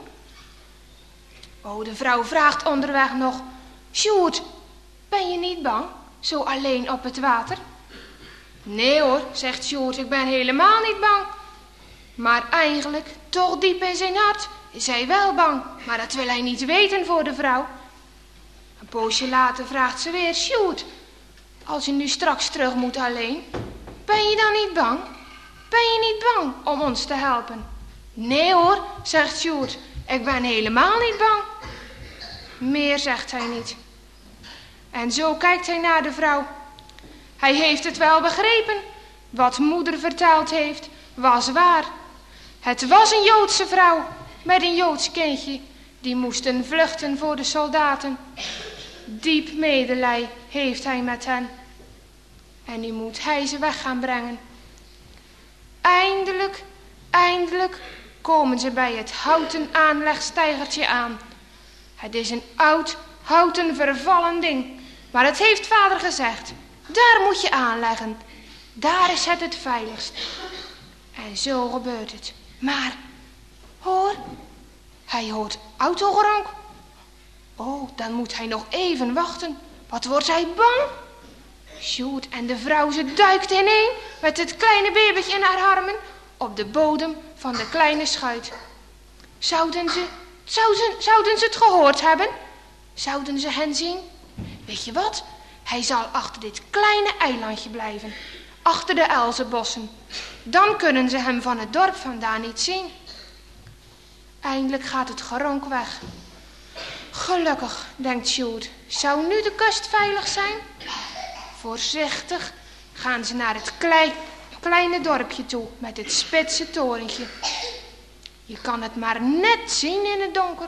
Oh, de vrouw vraagt onderweg nog: Sjoerd, ben je niet bang, zo alleen op het water? Nee hoor, zegt Sjoerd, ik ben helemaal niet bang. Maar eigenlijk, toch diep in zijn hart, is hij wel bang. Maar dat wil hij niet weten voor de vrouw. Een poosje later vraagt ze weer: Sjoerd, als je nu straks terug moet alleen, ben je dan niet bang? Ben je niet bang om ons te helpen? Nee hoor, zegt Sjoerd, ik ben helemaal niet bang. Meer zegt hij niet. En zo kijkt hij naar de vrouw. Hij heeft het wel begrepen. Wat moeder verteld heeft, was waar. Het was een Joodse vrouw met een Joods kindje. Die moesten vluchten voor de soldaten. Diep medelij heeft hij met hen. En nu moet hij ze weg gaan brengen. Eindelijk, eindelijk komen ze bij het houten aanlegsteigertje aan. Het is een oud, houten vervallen ding. Maar het heeft vader gezegd: daar moet je aanleggen. Daar is het het veiligst. En zo gebeurt het. Maar, hoor, hij hoort autogeronk. Oh, dan moet hij nog even wachten. Wat wordt hij bang? Sjoerd en de vrouw, ze duikt ineen met het kleine babytje in haar armen op de bodem van de kleine schuit. Zouden ze, zouden, zouden ze het gehoord hebben? Zouden ze hen zien? Weet je wat? Hij zal achter dit kleine eilandje blijven, achter de elzenbossen. Dan kunnen ze hem van het dorp vandaan niet zien. Eindelijk gaat het geronk weg. Gelukkig, denkt Sjoerd, zou nu de kust veilig zijn? Voorzichtig gaan ze naar het klei, kleine dorpje toe met het spitse torentje. Je kan het maar net zien in het donker.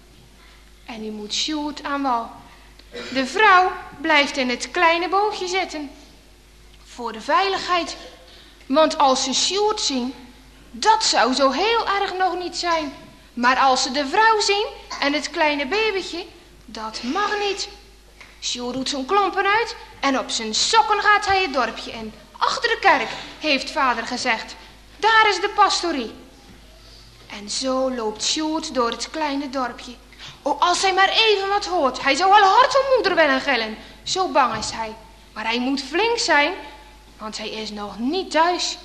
En nu moet Sjoerd aan wal. De vrouw blijft in het kleine bootje zitten. Voor de veiligheid. Want als ze Sjoerd zien, dat zou zo heel erg nog niet zijn. Maar als ze de vrouw zien en het kleine babytje, dat mag niet. Sjoerd doet zijn klompen uit en op zijn sokken gaat hij het dorpje in. Achter de kerk, heeft vader gezegd. Daar is de pastorie. En zo loopt Sjoerd door het kleine dorpje. Oh, als hij maar even wat hoort. Hij zou al hard om moeder willen gillen. Zo bang is hij. Maar hij moet flink zijn, want hij is nog niet thuis.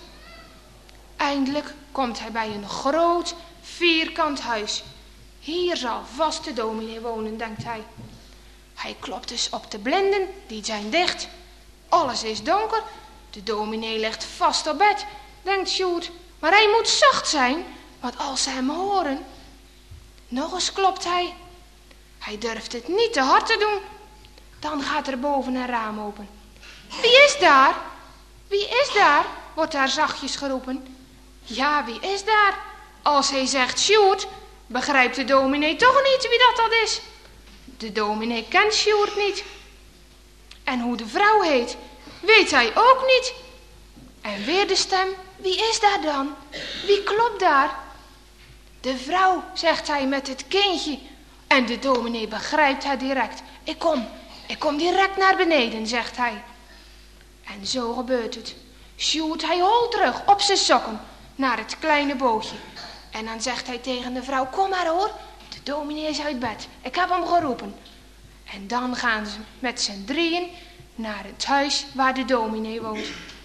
Eindelijk komt hij bij een groot, vierkant huis. Hier zal vast de dominee wonen, denkt hij. Hij klopt dus op de blinden, die zijn dicht. Alles is donker. De dominee ligt vast op bed, denkt Sjoerd. Maar hij moet zacht zijn, want als ze hem horen... Nog eens klopt hij. Hij durft het niet te hard te doen. Dan gaat er boven een raam open. Wie is daar? Wie is daar? Wordt daar zachtjes geroepen. Ja, wie is daar? Als hij zegt Sjoerd, begrijpt de dominee toch niet wie dat dat is. De dominee kent Sjoerd niet. En hoe de vrouw heet, weet hij ook niet. En weer de stem, wie is daar dan? Wie klopt daar? De vrouw, zegt hij met het kindje. En de dominee begrijpt het direct. Ik kom, ik kom direct naar beneden, zegt hij. En zo gebeurt het. Sjoerd, hij holt terug op zijn sokken naar het kleine bootje. En dan zegt hij tegen de vrouw, kom maar hoor, de dominee is uit bed. Ik heb hem geroepen. En dan gaan ze met z'n drieën naar het huis waar de dominee woont.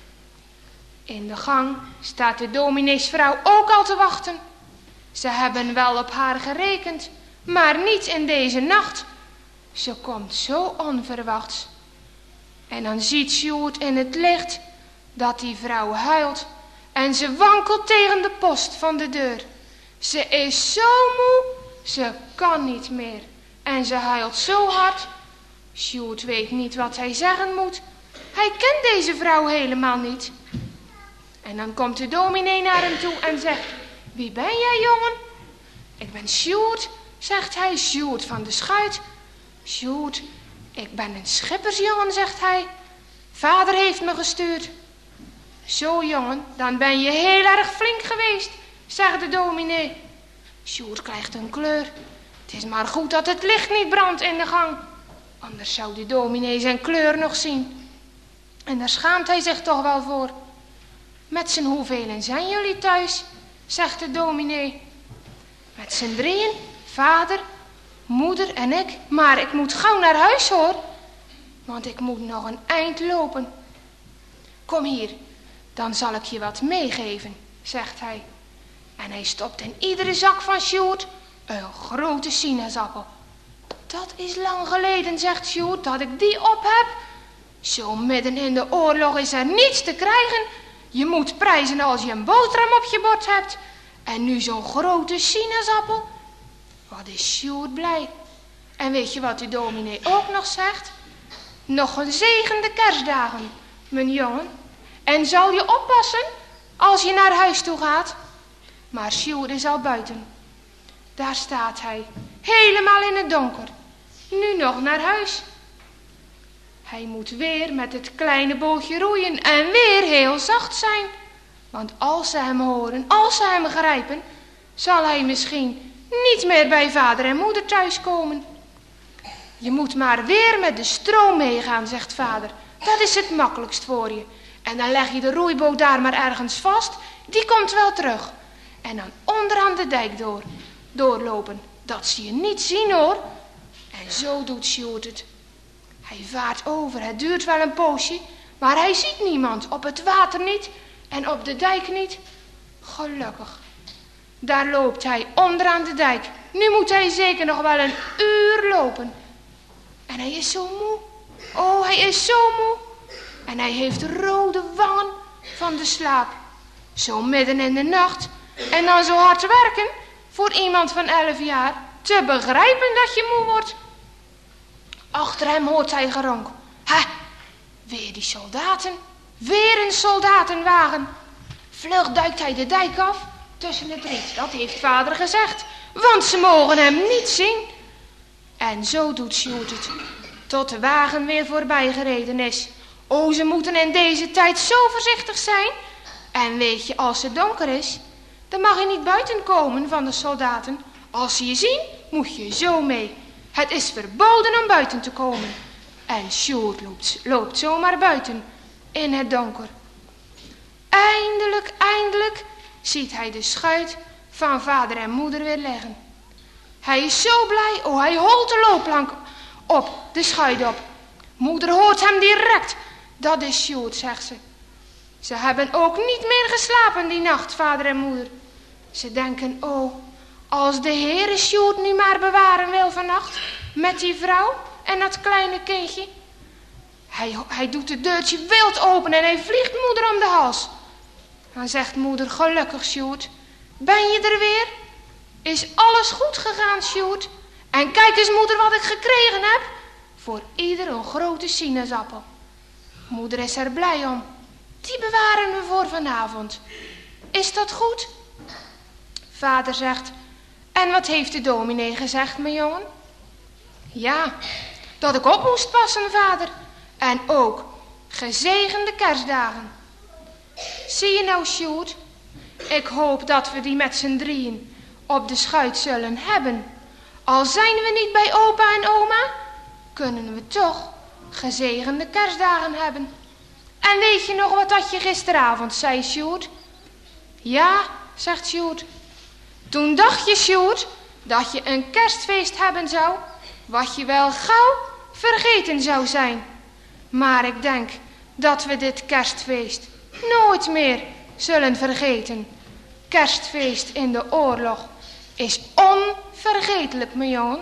In de gang staat de domineesvrouw ook al te wachten. Ze hebben wel op haar gerekend, maar niet in deze nacht. Ze komt zo onverwachts. En dan ziet Sjoerd in het licht dat die vrouw huilt en ze wankelt tegen de post van de deur. Ze is zo moe, ze kan niet meer en ze huilt zo hard. Sjoerd weet niet wat hij zeggen moet. Hij kent deze vrouw helemaal niet. En dan komt de dominee naar hem toe en zegt, wie ben jij, jongen? Ik ben Sjoerd, zegt hij, Sjoerd van de Schuit. Sjoerd, ik ben een schippersjongen, zegt hij. Vader heeft me gestuurd. Zo, jongen, dan ben je heel erg flink geweest, zegt de dominee. Sjoerd krijgt een kleur. Het is maar goed dat het licht niet brandt in de gang. Anders zou de dominee zijn kleur nog zien. En daar schaamt hij zich toch wel voor. Met z'n hoevelen zijn jullie thuis, zegt de dominee. Met z'n drieën, vader, moeder en ik. Maar ik moet gauw naar huis, hoor. Want ik moet nog een eind lopen. Kom hier, dan zal ik je wat meegeven, zegt hij. En hij stopt in iedere zak van Sjoerd een grote sinaasappel. Dat is lang geleden, zegt Sjoerd, dat ik die op heb. Zo midden in de oorlog is er niets te krijgen. Je moet prijzen als je een boterham op je bord hebt. En nu zo'n grote sinaasappel. Wat is Sjoerd blij. En weet je wat de dominee ook nog zegt? Nog een zegende kerstdagen, mijn jongen. En zal je oppassen als je naar huis toe gaat? Maar Sjoerd is al buiten. Daar staat hij, helemaal in het donker. Nu nog naar huis. Hij moet weer met het kleine bootje roeien en weer heel zacht zijn. Want als ze hem horen, als ze hem grijpen, zal hij misschien niet meer bij vader en moeder thuiskomen. Je moet maar weer met de stroom meegaan, zegt vader. Dat is het makkelijkst voor je. En dan leg je de roeiboot daar maar ergens vast. Die komt wel terug. En dan onderaan de dijk door. Doorlopen. Dat zie je niet zien, hoor. En zo doet Sjoerd het. Hij vaart over. Het duurt wel een poosje. Maar hij ziet niemand. Op het water niet. En op de dijk niet. Gelukkig. Daar loopt hij onderaan de dijk. Nu moet hij zeker nog wel een uur lopen. En hij is zo moe. Oh, hij is zo moe. En hij heeft rode wangen van de slaap. Zo midden in de nacht. En dan zo hard werken. Voor iemand van elf jaar. Te begrijpen dat je moe wordt. Achter hem hoort hij geronk. Ha, weer die soldaten. Weer een soldatenwagen. Vlug duikt hij de dijk af. Tussen het riet. Dat heeft vader gezegd. Want ze mogen hem niet zien. En zo doet Sjoerd het. Tot de wagen weer voorbij gereden is. O, ze moeten in deze tijd zo voorzichtig zijn. En weet je, als het donker is, dan mag je niet buiten komen van de soldaten. Als ze je zien, moet je zo mee. Het is verboden om buiten te komen. En Sjoerd loopt, loopt zomaar buiten in het donker. Eindelijk, eindelijk ziet hij de schuit van vader en moeder weer liggen. Hij is zo blij, oh, hij holt de loopplank op, de schuit op. Moeder hoort hem direct. Dat is Sjoerd, zegt ze. Ze hebben ook niet meer geslapen die nacht, vader en moeder. Ze denken, oh, als de Heere Sjoerd nu maar bewaren wil vannacht, met die vrouw en dat kleine kindje. Hij, hij doet het deurtje wild open en hij vliegt moeder om de hals. Dan zegt moeder, gelukkig Sjoerd, ben je er weer? Is alles goed gegaan, Sjoerd? En kijk eens moeder wat ik gekregen heb. Voor ieder een grote sinaasappel. Moeder is er blij om. Die bewaren we voor vanavond. Is dat goed? Vader zegt, en wat heeft de dominee gezegd, mijn jongen? Ja, dat ik op moest passen, vader. En ook gezegende kerstdagen. Zie je nou, Sjoerd? Ik hoop dat we die met z'n drieën op de schuit zullen hebben. Al zijn we niet bij opa en oma, kunnen we toch gezegende kerstdagen hebben. En weet je nog wat dat je gisteravond zei, Sjoerd? Ja, zegt Sjoerd. Toen dacht je, Sjoerd, dat je een kerstfeest hebben zou, wat je wel gauw vergeten zou zijn. Maar ik denk dat we dit kerstfeest nooit meer zullen vergeten. Kerstfeest in de oorlog is onvergetelijk, mijn jongen.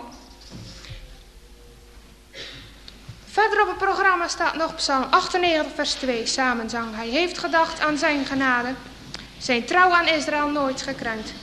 Verder op het programma staat nog Psalm achtennegentig vers twee, samenzang. Hij heeft gedacht aan zijn genade, zijn trouw aan Israël nooit gekrenkt.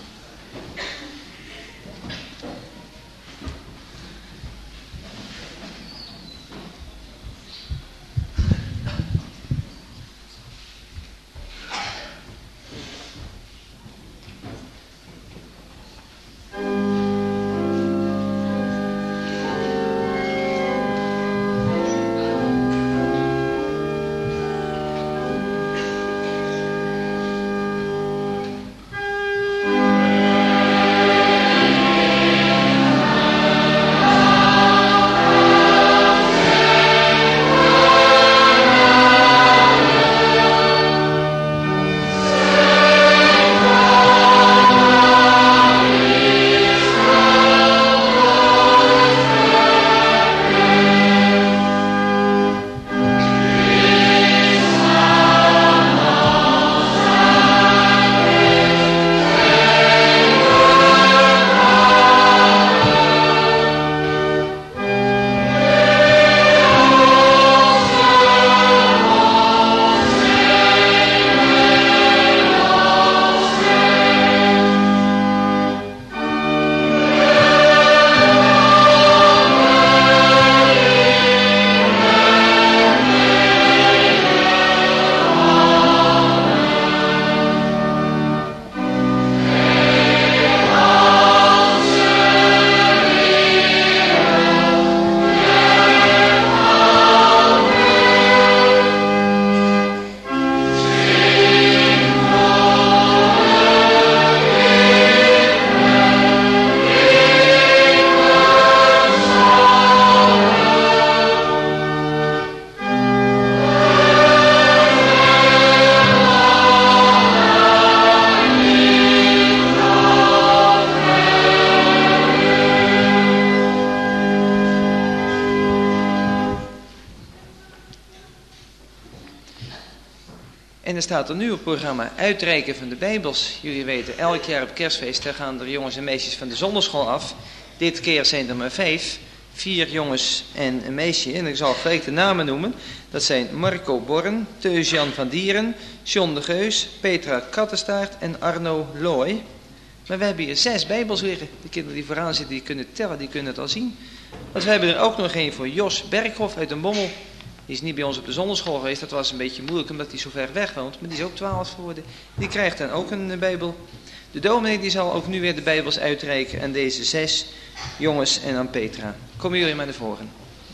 En er staat er nu op het programma uitreiken van de Bijbels. Jullie weten, elk jaar op kerstfeest daar gaan er jongens en meisjes van de zonderschool af. Dit keer zijn er maar vijf. Vier jongens en een meisje. En ik zal gelijk de namen noemen. Dat zijn Marco Born, Teus-Jan van Dieren, John de Geus, Petra Kattenstaart en Arno Looy. Maar we hebben hier zes Bijbels liggen. De kinderen die vooraan zitten, die kunnen tellen, die kunnen het al zien. Want we hebben er ook nog een voor Jos Berghoff uit Den Bommel. Die is niet bij ons op de zonderschool geweest. Dat was een beetje moeilijk omdat hij zo ver weg woont. Maar die is ook twaalf geworden. Die krijgt dan ook een Bijbel. De dominee die zal ook nu weer de Bijbels uitreiken aan deze zes jongens en aan Petra. Komen jullie maar naar voren.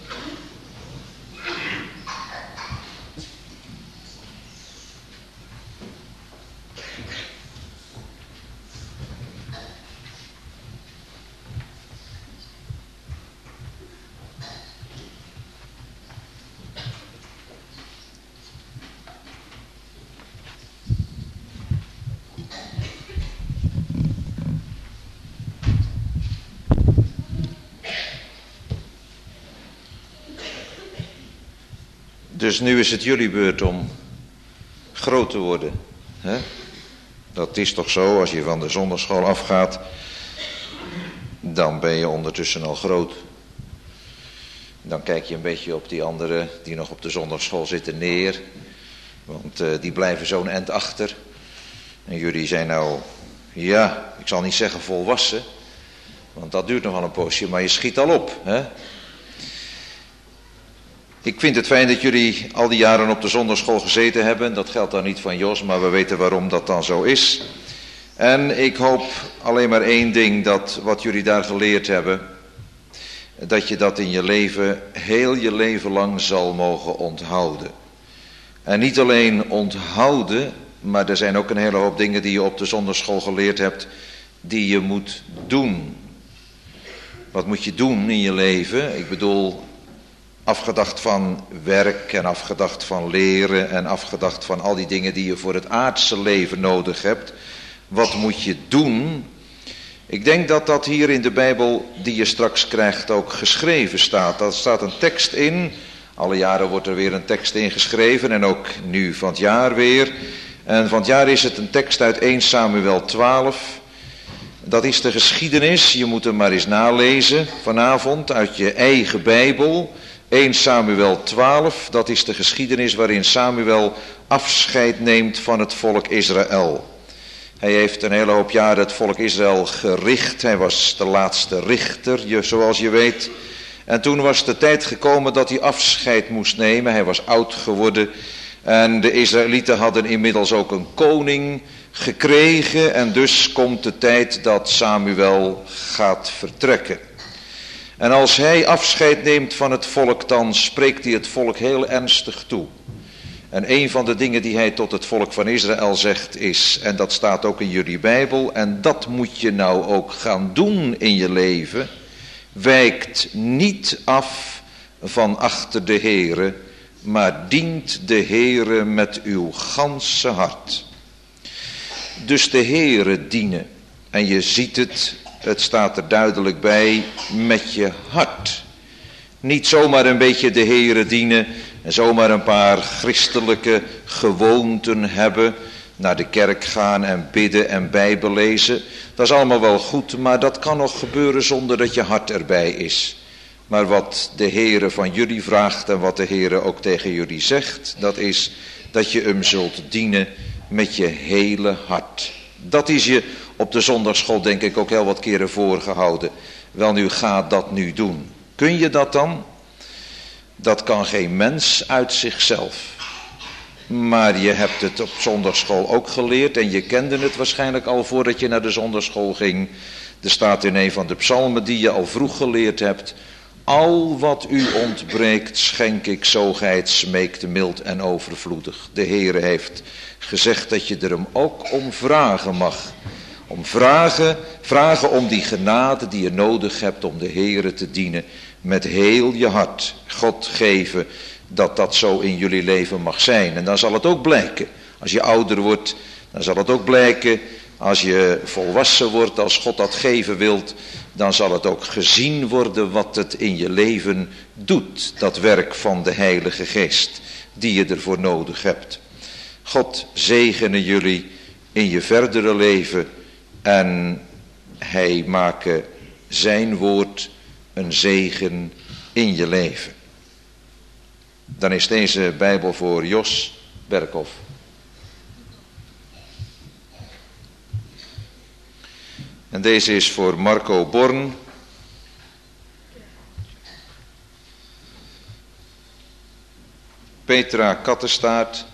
Dus nu is het jullie beurt om groot te worden. Hè? Dat is toch zo, als je van de zondagschool afgaat, dan ben je ondertussen al groot. Dan kijk je een beetje op die anderen die nog op de zondagschool zitten neer. Want uh, die blijven zo'n end achter. En jullie zijn nou, ja, ik zal niet zeggen volwassen. Want dat duurt nog wel een poosje, maar je schiet al op, hè? Ik vind het fijn dat jullie al die jaren op de zondagschool gezeten hebben. Dat geldt dan niet van Jos, maar we weten waarom dat dan zo is. En ik hoop alleen maar één ding, dat wat jullie daar geleerd hebben, dat je dat in je leven, heel je leven lang zal mogen onthouden. En niet alleen onthouden, maar er zijn ook een hele hoop dingen die je op de zondagschool geleerd hebt, die je moet doen. Wat moet je doen in je leven? Ik bedoel, Afgedacht van werk en afgedacht van leren en afgedacht van al die dingen die je voor het aardse leven nodig hebt. Wat moet je doen? Ik denk dat dat hier in de Bijbel die je straks krijgt ook geschreven staat. Daar staat een tekst in. Alle jaren wordt er weer een tekst ingeschreven en ook nu van het jaar weer. En van het jaar is het een tekst uit eerste Samuel twaalf. Dat is de geschiedenis. Je moet hem maar eens nalezen vanavond uit je eigen Bijbel. eerste Samuel twaalf, dat is de geschiedenis waarin Samuel afscheid neemt van het volk Israël. Hij heeft een hele hoop jaren het volk Israël gericht. Hij was de laatste richter, zoals je weet. En toen was de tijd gekomen dat hij afscheid moest nemen. Hij was oud geworden. En de Israëlieten hadden inmiddels ook een koning gekregen. En dus komt de tijd dat Samuel gaat vertrekken. En als hij afscheid neemt van het volk, dan spreekt hij het volk heel ernstig toe. En een van de dingen die hij tot het volk van Israël zegt is, en dat staat ook in jullie Bijbel, en dat moet je nou ook gaan doen in je leven, wijkt niet af van achter de Heere, maar dient de Heere met uw ganse hart. Dus de Heere dienen, en je ziet het, het staat er duidelijk bij, met je hart. Niet zomaar een beetje de Heere dienen en zomaar een paar christelijke gewoonten hebben, naar de kerk gaan en bidden en Bijbel lezen. Dat is allemaal wel goed, maar dat kan nog gebeuren zonder dat je hart erbij is. Maar wat de Heere van jullie vraagt en wat de Heere ook tegen jullie zegt, dat is dat je hem zult dienen met je hele hart. Dat is je op de zondagschool denk ik ook heel wat keren voorgehouden. Wel nu, ga dat nu doen. Kun je dat dan? Dat kan geen mens uit zichzelf. Maar je hebt het op zondagschool ook geleerd en je kende het waarschijnlijk al voordat je naar de zondagschool ging. Er staat in een van de psalmen die je al vroeg geleerd hebt. Al wat u ontbreekt schenk ik zo gij het smeekt mild en overvloedig. De Heere heeft gezegd dat je er hem ook om vragen mag. Om vragen, vragen om die genade die je nodig hebt om de Heere te dienen met heel je hart. God geven dat dat zo in jullie leven mag zijn. En dan zal het ook blijken, als je ouder wordt, dan zal het ook blijken, als je volwassen wordt, als God dat geven wilt, dan zal het ook gezien worden wat het in je leven doet. Dat werk van de Heilige Geest, die je ervoor nodig hebt. God zegene jullie in je verdere leven en hij make zijn woord een zegen in je leven. Dan is deze Bijbel voor Jos Berkhoff. En deze is voor Marco Born. Petra Kattenstaart.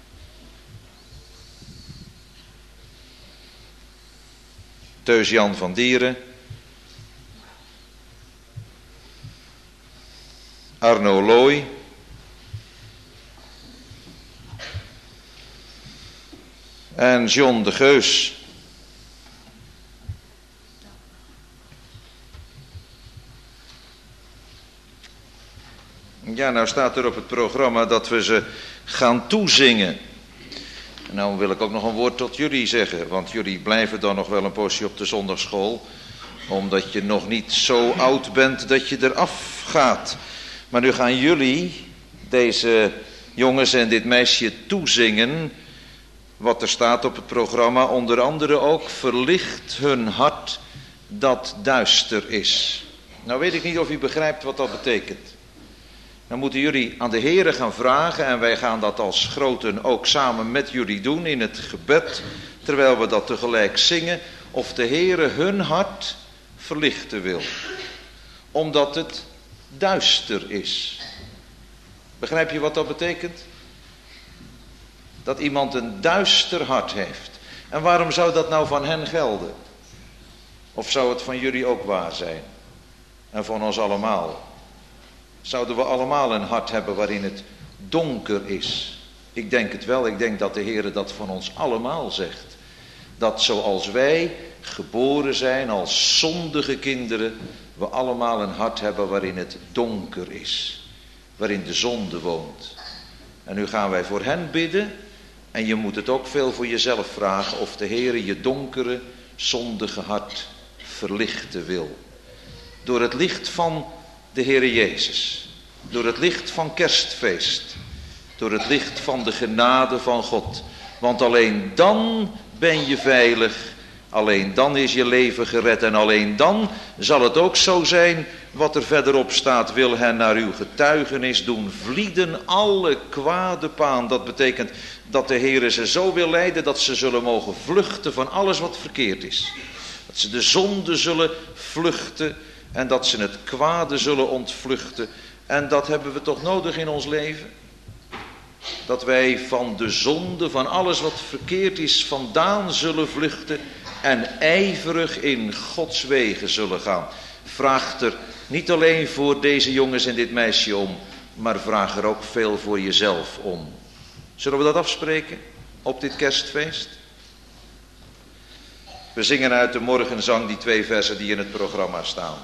Teus Jan van Dieren. Arno Looy. En John de Geus. Ja, nou staat er op het programma dat we ze gaan toezingen. En nou wil ik ook nog een woord tot jullie zeggen, want jullie blijven dan nog wel een poosje op de zondagschool, omdat je nog niet zo oud bent dat je eraf gaat. Maar nu gaan jullie, deze jongens en dit meisje, toezingen wat er staat op het programma, onder andere ook, verlicht hun hart dat duister is. Nou weet ik niet of u begrijpt wat dat betekent. Dan moeten jullie aan de Heere gaan vragen en wij gaan dat als groten ook samen met jullie doen in het gebed, terwijl we dat tegelijk zingen, of de Heere hun hart verlichten wil. Omdat het duister is. Begrijp je wat dat betekent? Dat iemand een duister hart heeft. En waarom zou dat nou van hen gelden? Of zou het van jullie ook waar zijn? En van ons allemaal? Zouden we allemaal een hart hebben waarin het donker is? Ik denk het wel. Ik denk dat de Heere dat van ons allemaal zegt. Dat zoals wij geboren zijn als zondige kinderen, we allemaal een hart hebben waarin het donker is. waarin de zonde woont. En nu gaan wij voor hen bidden. En je moet het ook veel voor jezelf vragen of de Heere je donkere, zondige hart verlichten wil. Door het licht van de Heere Jezus. Door het licht van Kerstfeest. Door het licht van de genade van God. Want alleen dan ben je veilig. Alleen dan is je leven gered. En alleen dan zal het ook zo zijn wat er verderop staat. Wil hen naar uw getuigenis doen vlieden alle kwade paan. Dat betekent dat de Heere ze zo wil leiden dat ze zullen mogen vluchten van alles wat verkeerd is. Dat ze de zonde zullen vluchten en dat ze het kwade zullen ontvluchten. En dat hebben we toch nodig in ons leven? Dat wij van de zonde, van alles wat verkeerd is, vandaan zullen vluchten en ijverig in Gods wegen zullen gaan. Vraag er niet alleen voor deze jongens en dit meisje om, maar vraag er ook veel voor jezelf om. Zullen we dat afspreken op dit kerstfeest? We zingen uit de morgenzang die twee versen die in het programma staan.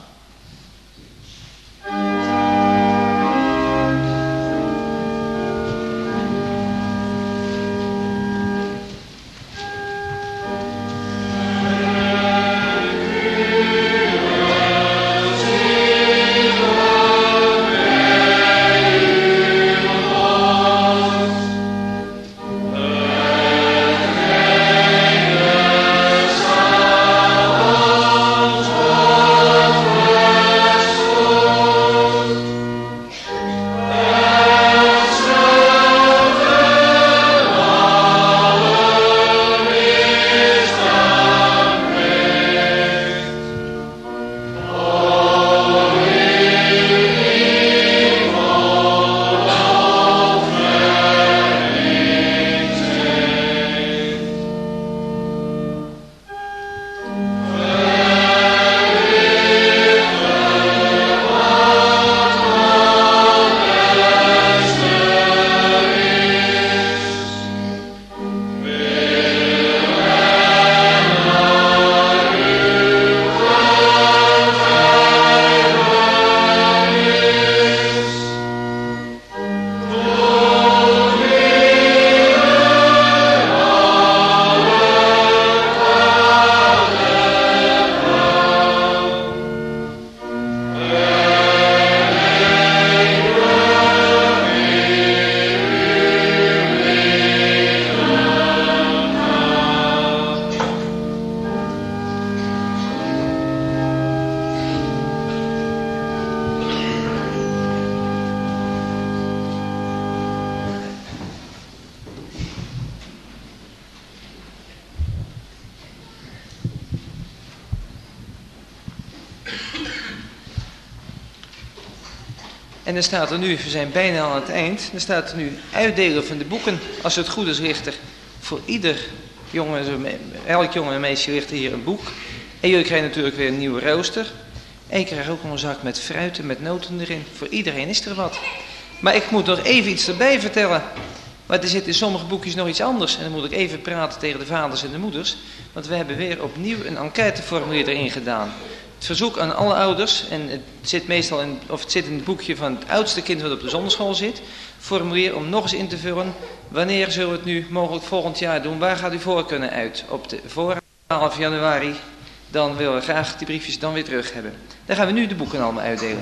En dan staat er nu, we zijn bijna aan het eind, dan staat er nu uitdelen van de boeken, als het goed is, ligt er voor ieder jongen, elk jongen en meisje ligt er hier een boek. En jullie krijgen natuurlijk weer een nieuwe rooster. En je krijgt ook een zak met fruit en met noten erin. Voor iedereen is er wat. Maar ik moet nog even iets erbij vertellen. Want er zit in sommige boekjes nog iets anders. En dan moet ik even praten tegen de vaders en de moeders. Want we hebben weer opnieuw een enquêteformulier erin gedaan. Het verzoek aan alle ouders, en het zit meestal in, of het zit in het boekje van het oudste kind dat op de zonderschool zit. Formulier om nog eens in te vullen. Wanneer zullen we het nu mogelijk volgend jaar doen? Waar gaat u voor kunnen uit? Op de voor twaalf januari. Dan willen we graag die briefjes dan weer terug hebben. Dan gaan we nu de boeken allemaal uitdelen.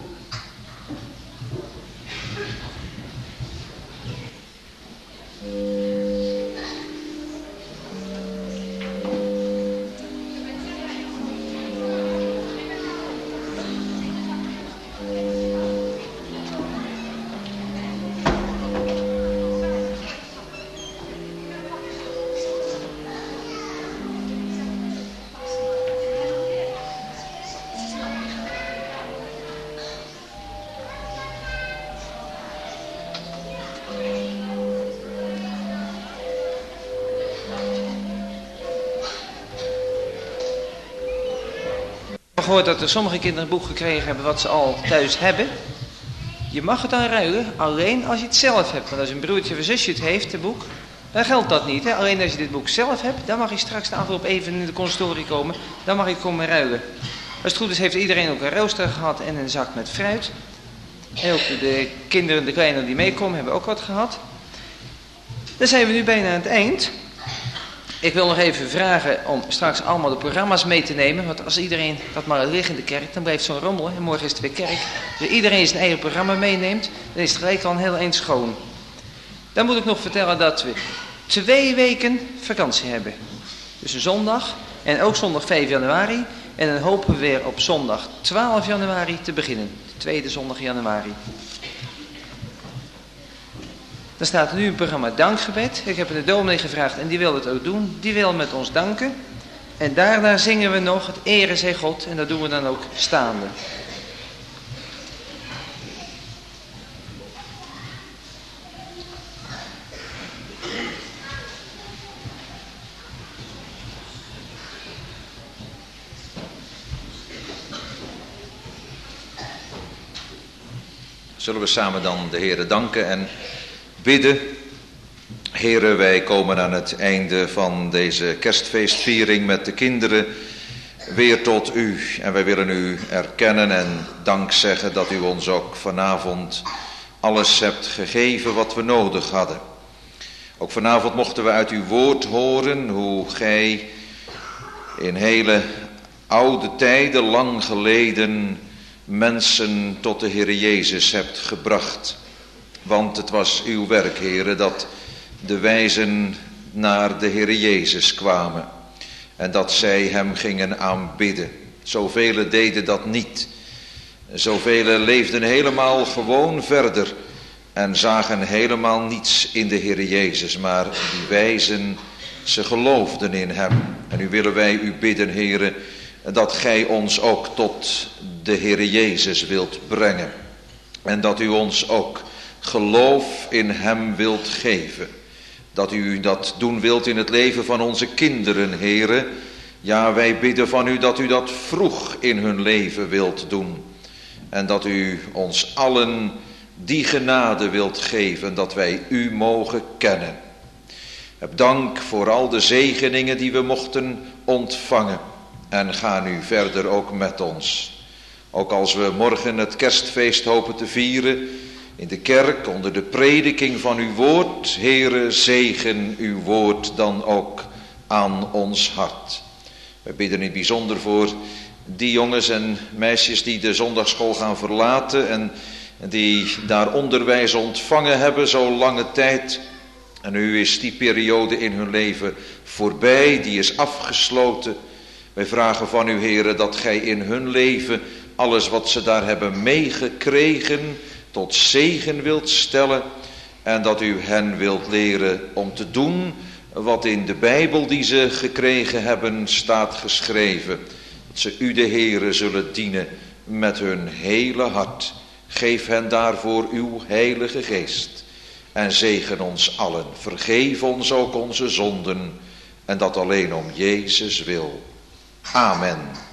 Gehoord dat er sommige kinderen een boek gekregen hebben wat ze al thuis hebben. Je mag het dan ruilen, alleen als je het zelf hebt. Want als een broertje of een zusje het heeft, het boek, dan geldt dat niet. Hè? Alleen als je dit boek zelf hebt, dan mag je straks de afloop even in de consistorie komen. Dan mag je komen ruilen. Als het goed is heeft iedereen ook een rooster gehad en een zak met fruit. En ook de kinderen, de kleinen die meekomen, hebben ook wat gehad. Dan zijn we nu bijna aan het eind. Ik wil nog even vragen om straks allemaal de programma's mee te nemen. Want als iedereen dat maar ligt in de kerk, dan blijft zo'n rommel. En morgen is het weer kerk. Dus iedereen zijn eigen programma meeneemt, dan is het gelijk al een heel eind schoon. Dan moet ik nog vertellen dat we twee weken vakantie hebben. Dus een zondag en ook zondag vijf januari. En dan hopen we weer op zondag twaalf januari te beginnen. De tweede zondag januari. Dan staat er nu een programma dankgebed. Ik heb de dominee gevraagd en die wil het ook doen. Die wil met ons danken. En daarna zingen we nog het Ere zij God. En dat doen we dan ook staande. Zullen we samen dan de Heere danken en bidden. Heere, wij komen aan het einde van deze kerstfeestviering met de kinderen weer tot u. En wij willen u erkennen en dank zeggen dat u ons ook vanavond alles hebt gegeven wat we nodig hadden. Ook vanavond mochten we uit uw woord horen hoe gij in hele oude tijden, lang geleden, mensen tot de Heere Jezus hebt gebracht. Want het was uw werk, Heere, dat de wijzen naar de Heere Jezus kwamen. En dat zij hem gingen aanbidden. Zoveel deden dat niet. Zoveel leefden helemaal gewoon verder. En zagen helemaal niets in de Heere Jezus. Maar die wijzen, ze geloofden in hem. En nu willen wij u bidden, Heere, dat gij ons ook tot de Heere Jezus wilt brengen. En dat u ons ook geloof in hem wilt geven. Dat u dat doen wilt in het leven van onze kinderen, Heere. Ja, wij bidden van u dat u dat vroeg in hun leven wilt doen. En dat u ons allen die genade wilt geven, dat wij u mogen kennen. Heb dank voor al de zegeningen die we mochten ontvangen. En ga nu verder ook met ons. Ook als we morgen het kerstfeest hopen te vieren in de kerk onder de prediking van uw woord. Heere, zegen uw woord dan ook aan ons hart. We bidden in het bijzonder voor die jongens en meisjes die de zondagschool gaan verlaten en die daar onderwijs ontvangen hebben zo lange tijd. En nu is die periode in hun leven voorbij, die is afgesloten. Wij vragen van u, Heere, dat gij in hun leven alles wat ze daar hebben meegekregen tot zegen wilt stellen. En dat u hen wilt leren om te doen wat in de Bijbel die ze gekregen hebben staat geschreven. Dat ze u, de Heere, zullen dienen met hun hele hart. Geef hen daarvoor uw heilige geest. En zegen ons allen. Vergeef ons ook onze zonden. En dat alleen om Jezus wil. Amen.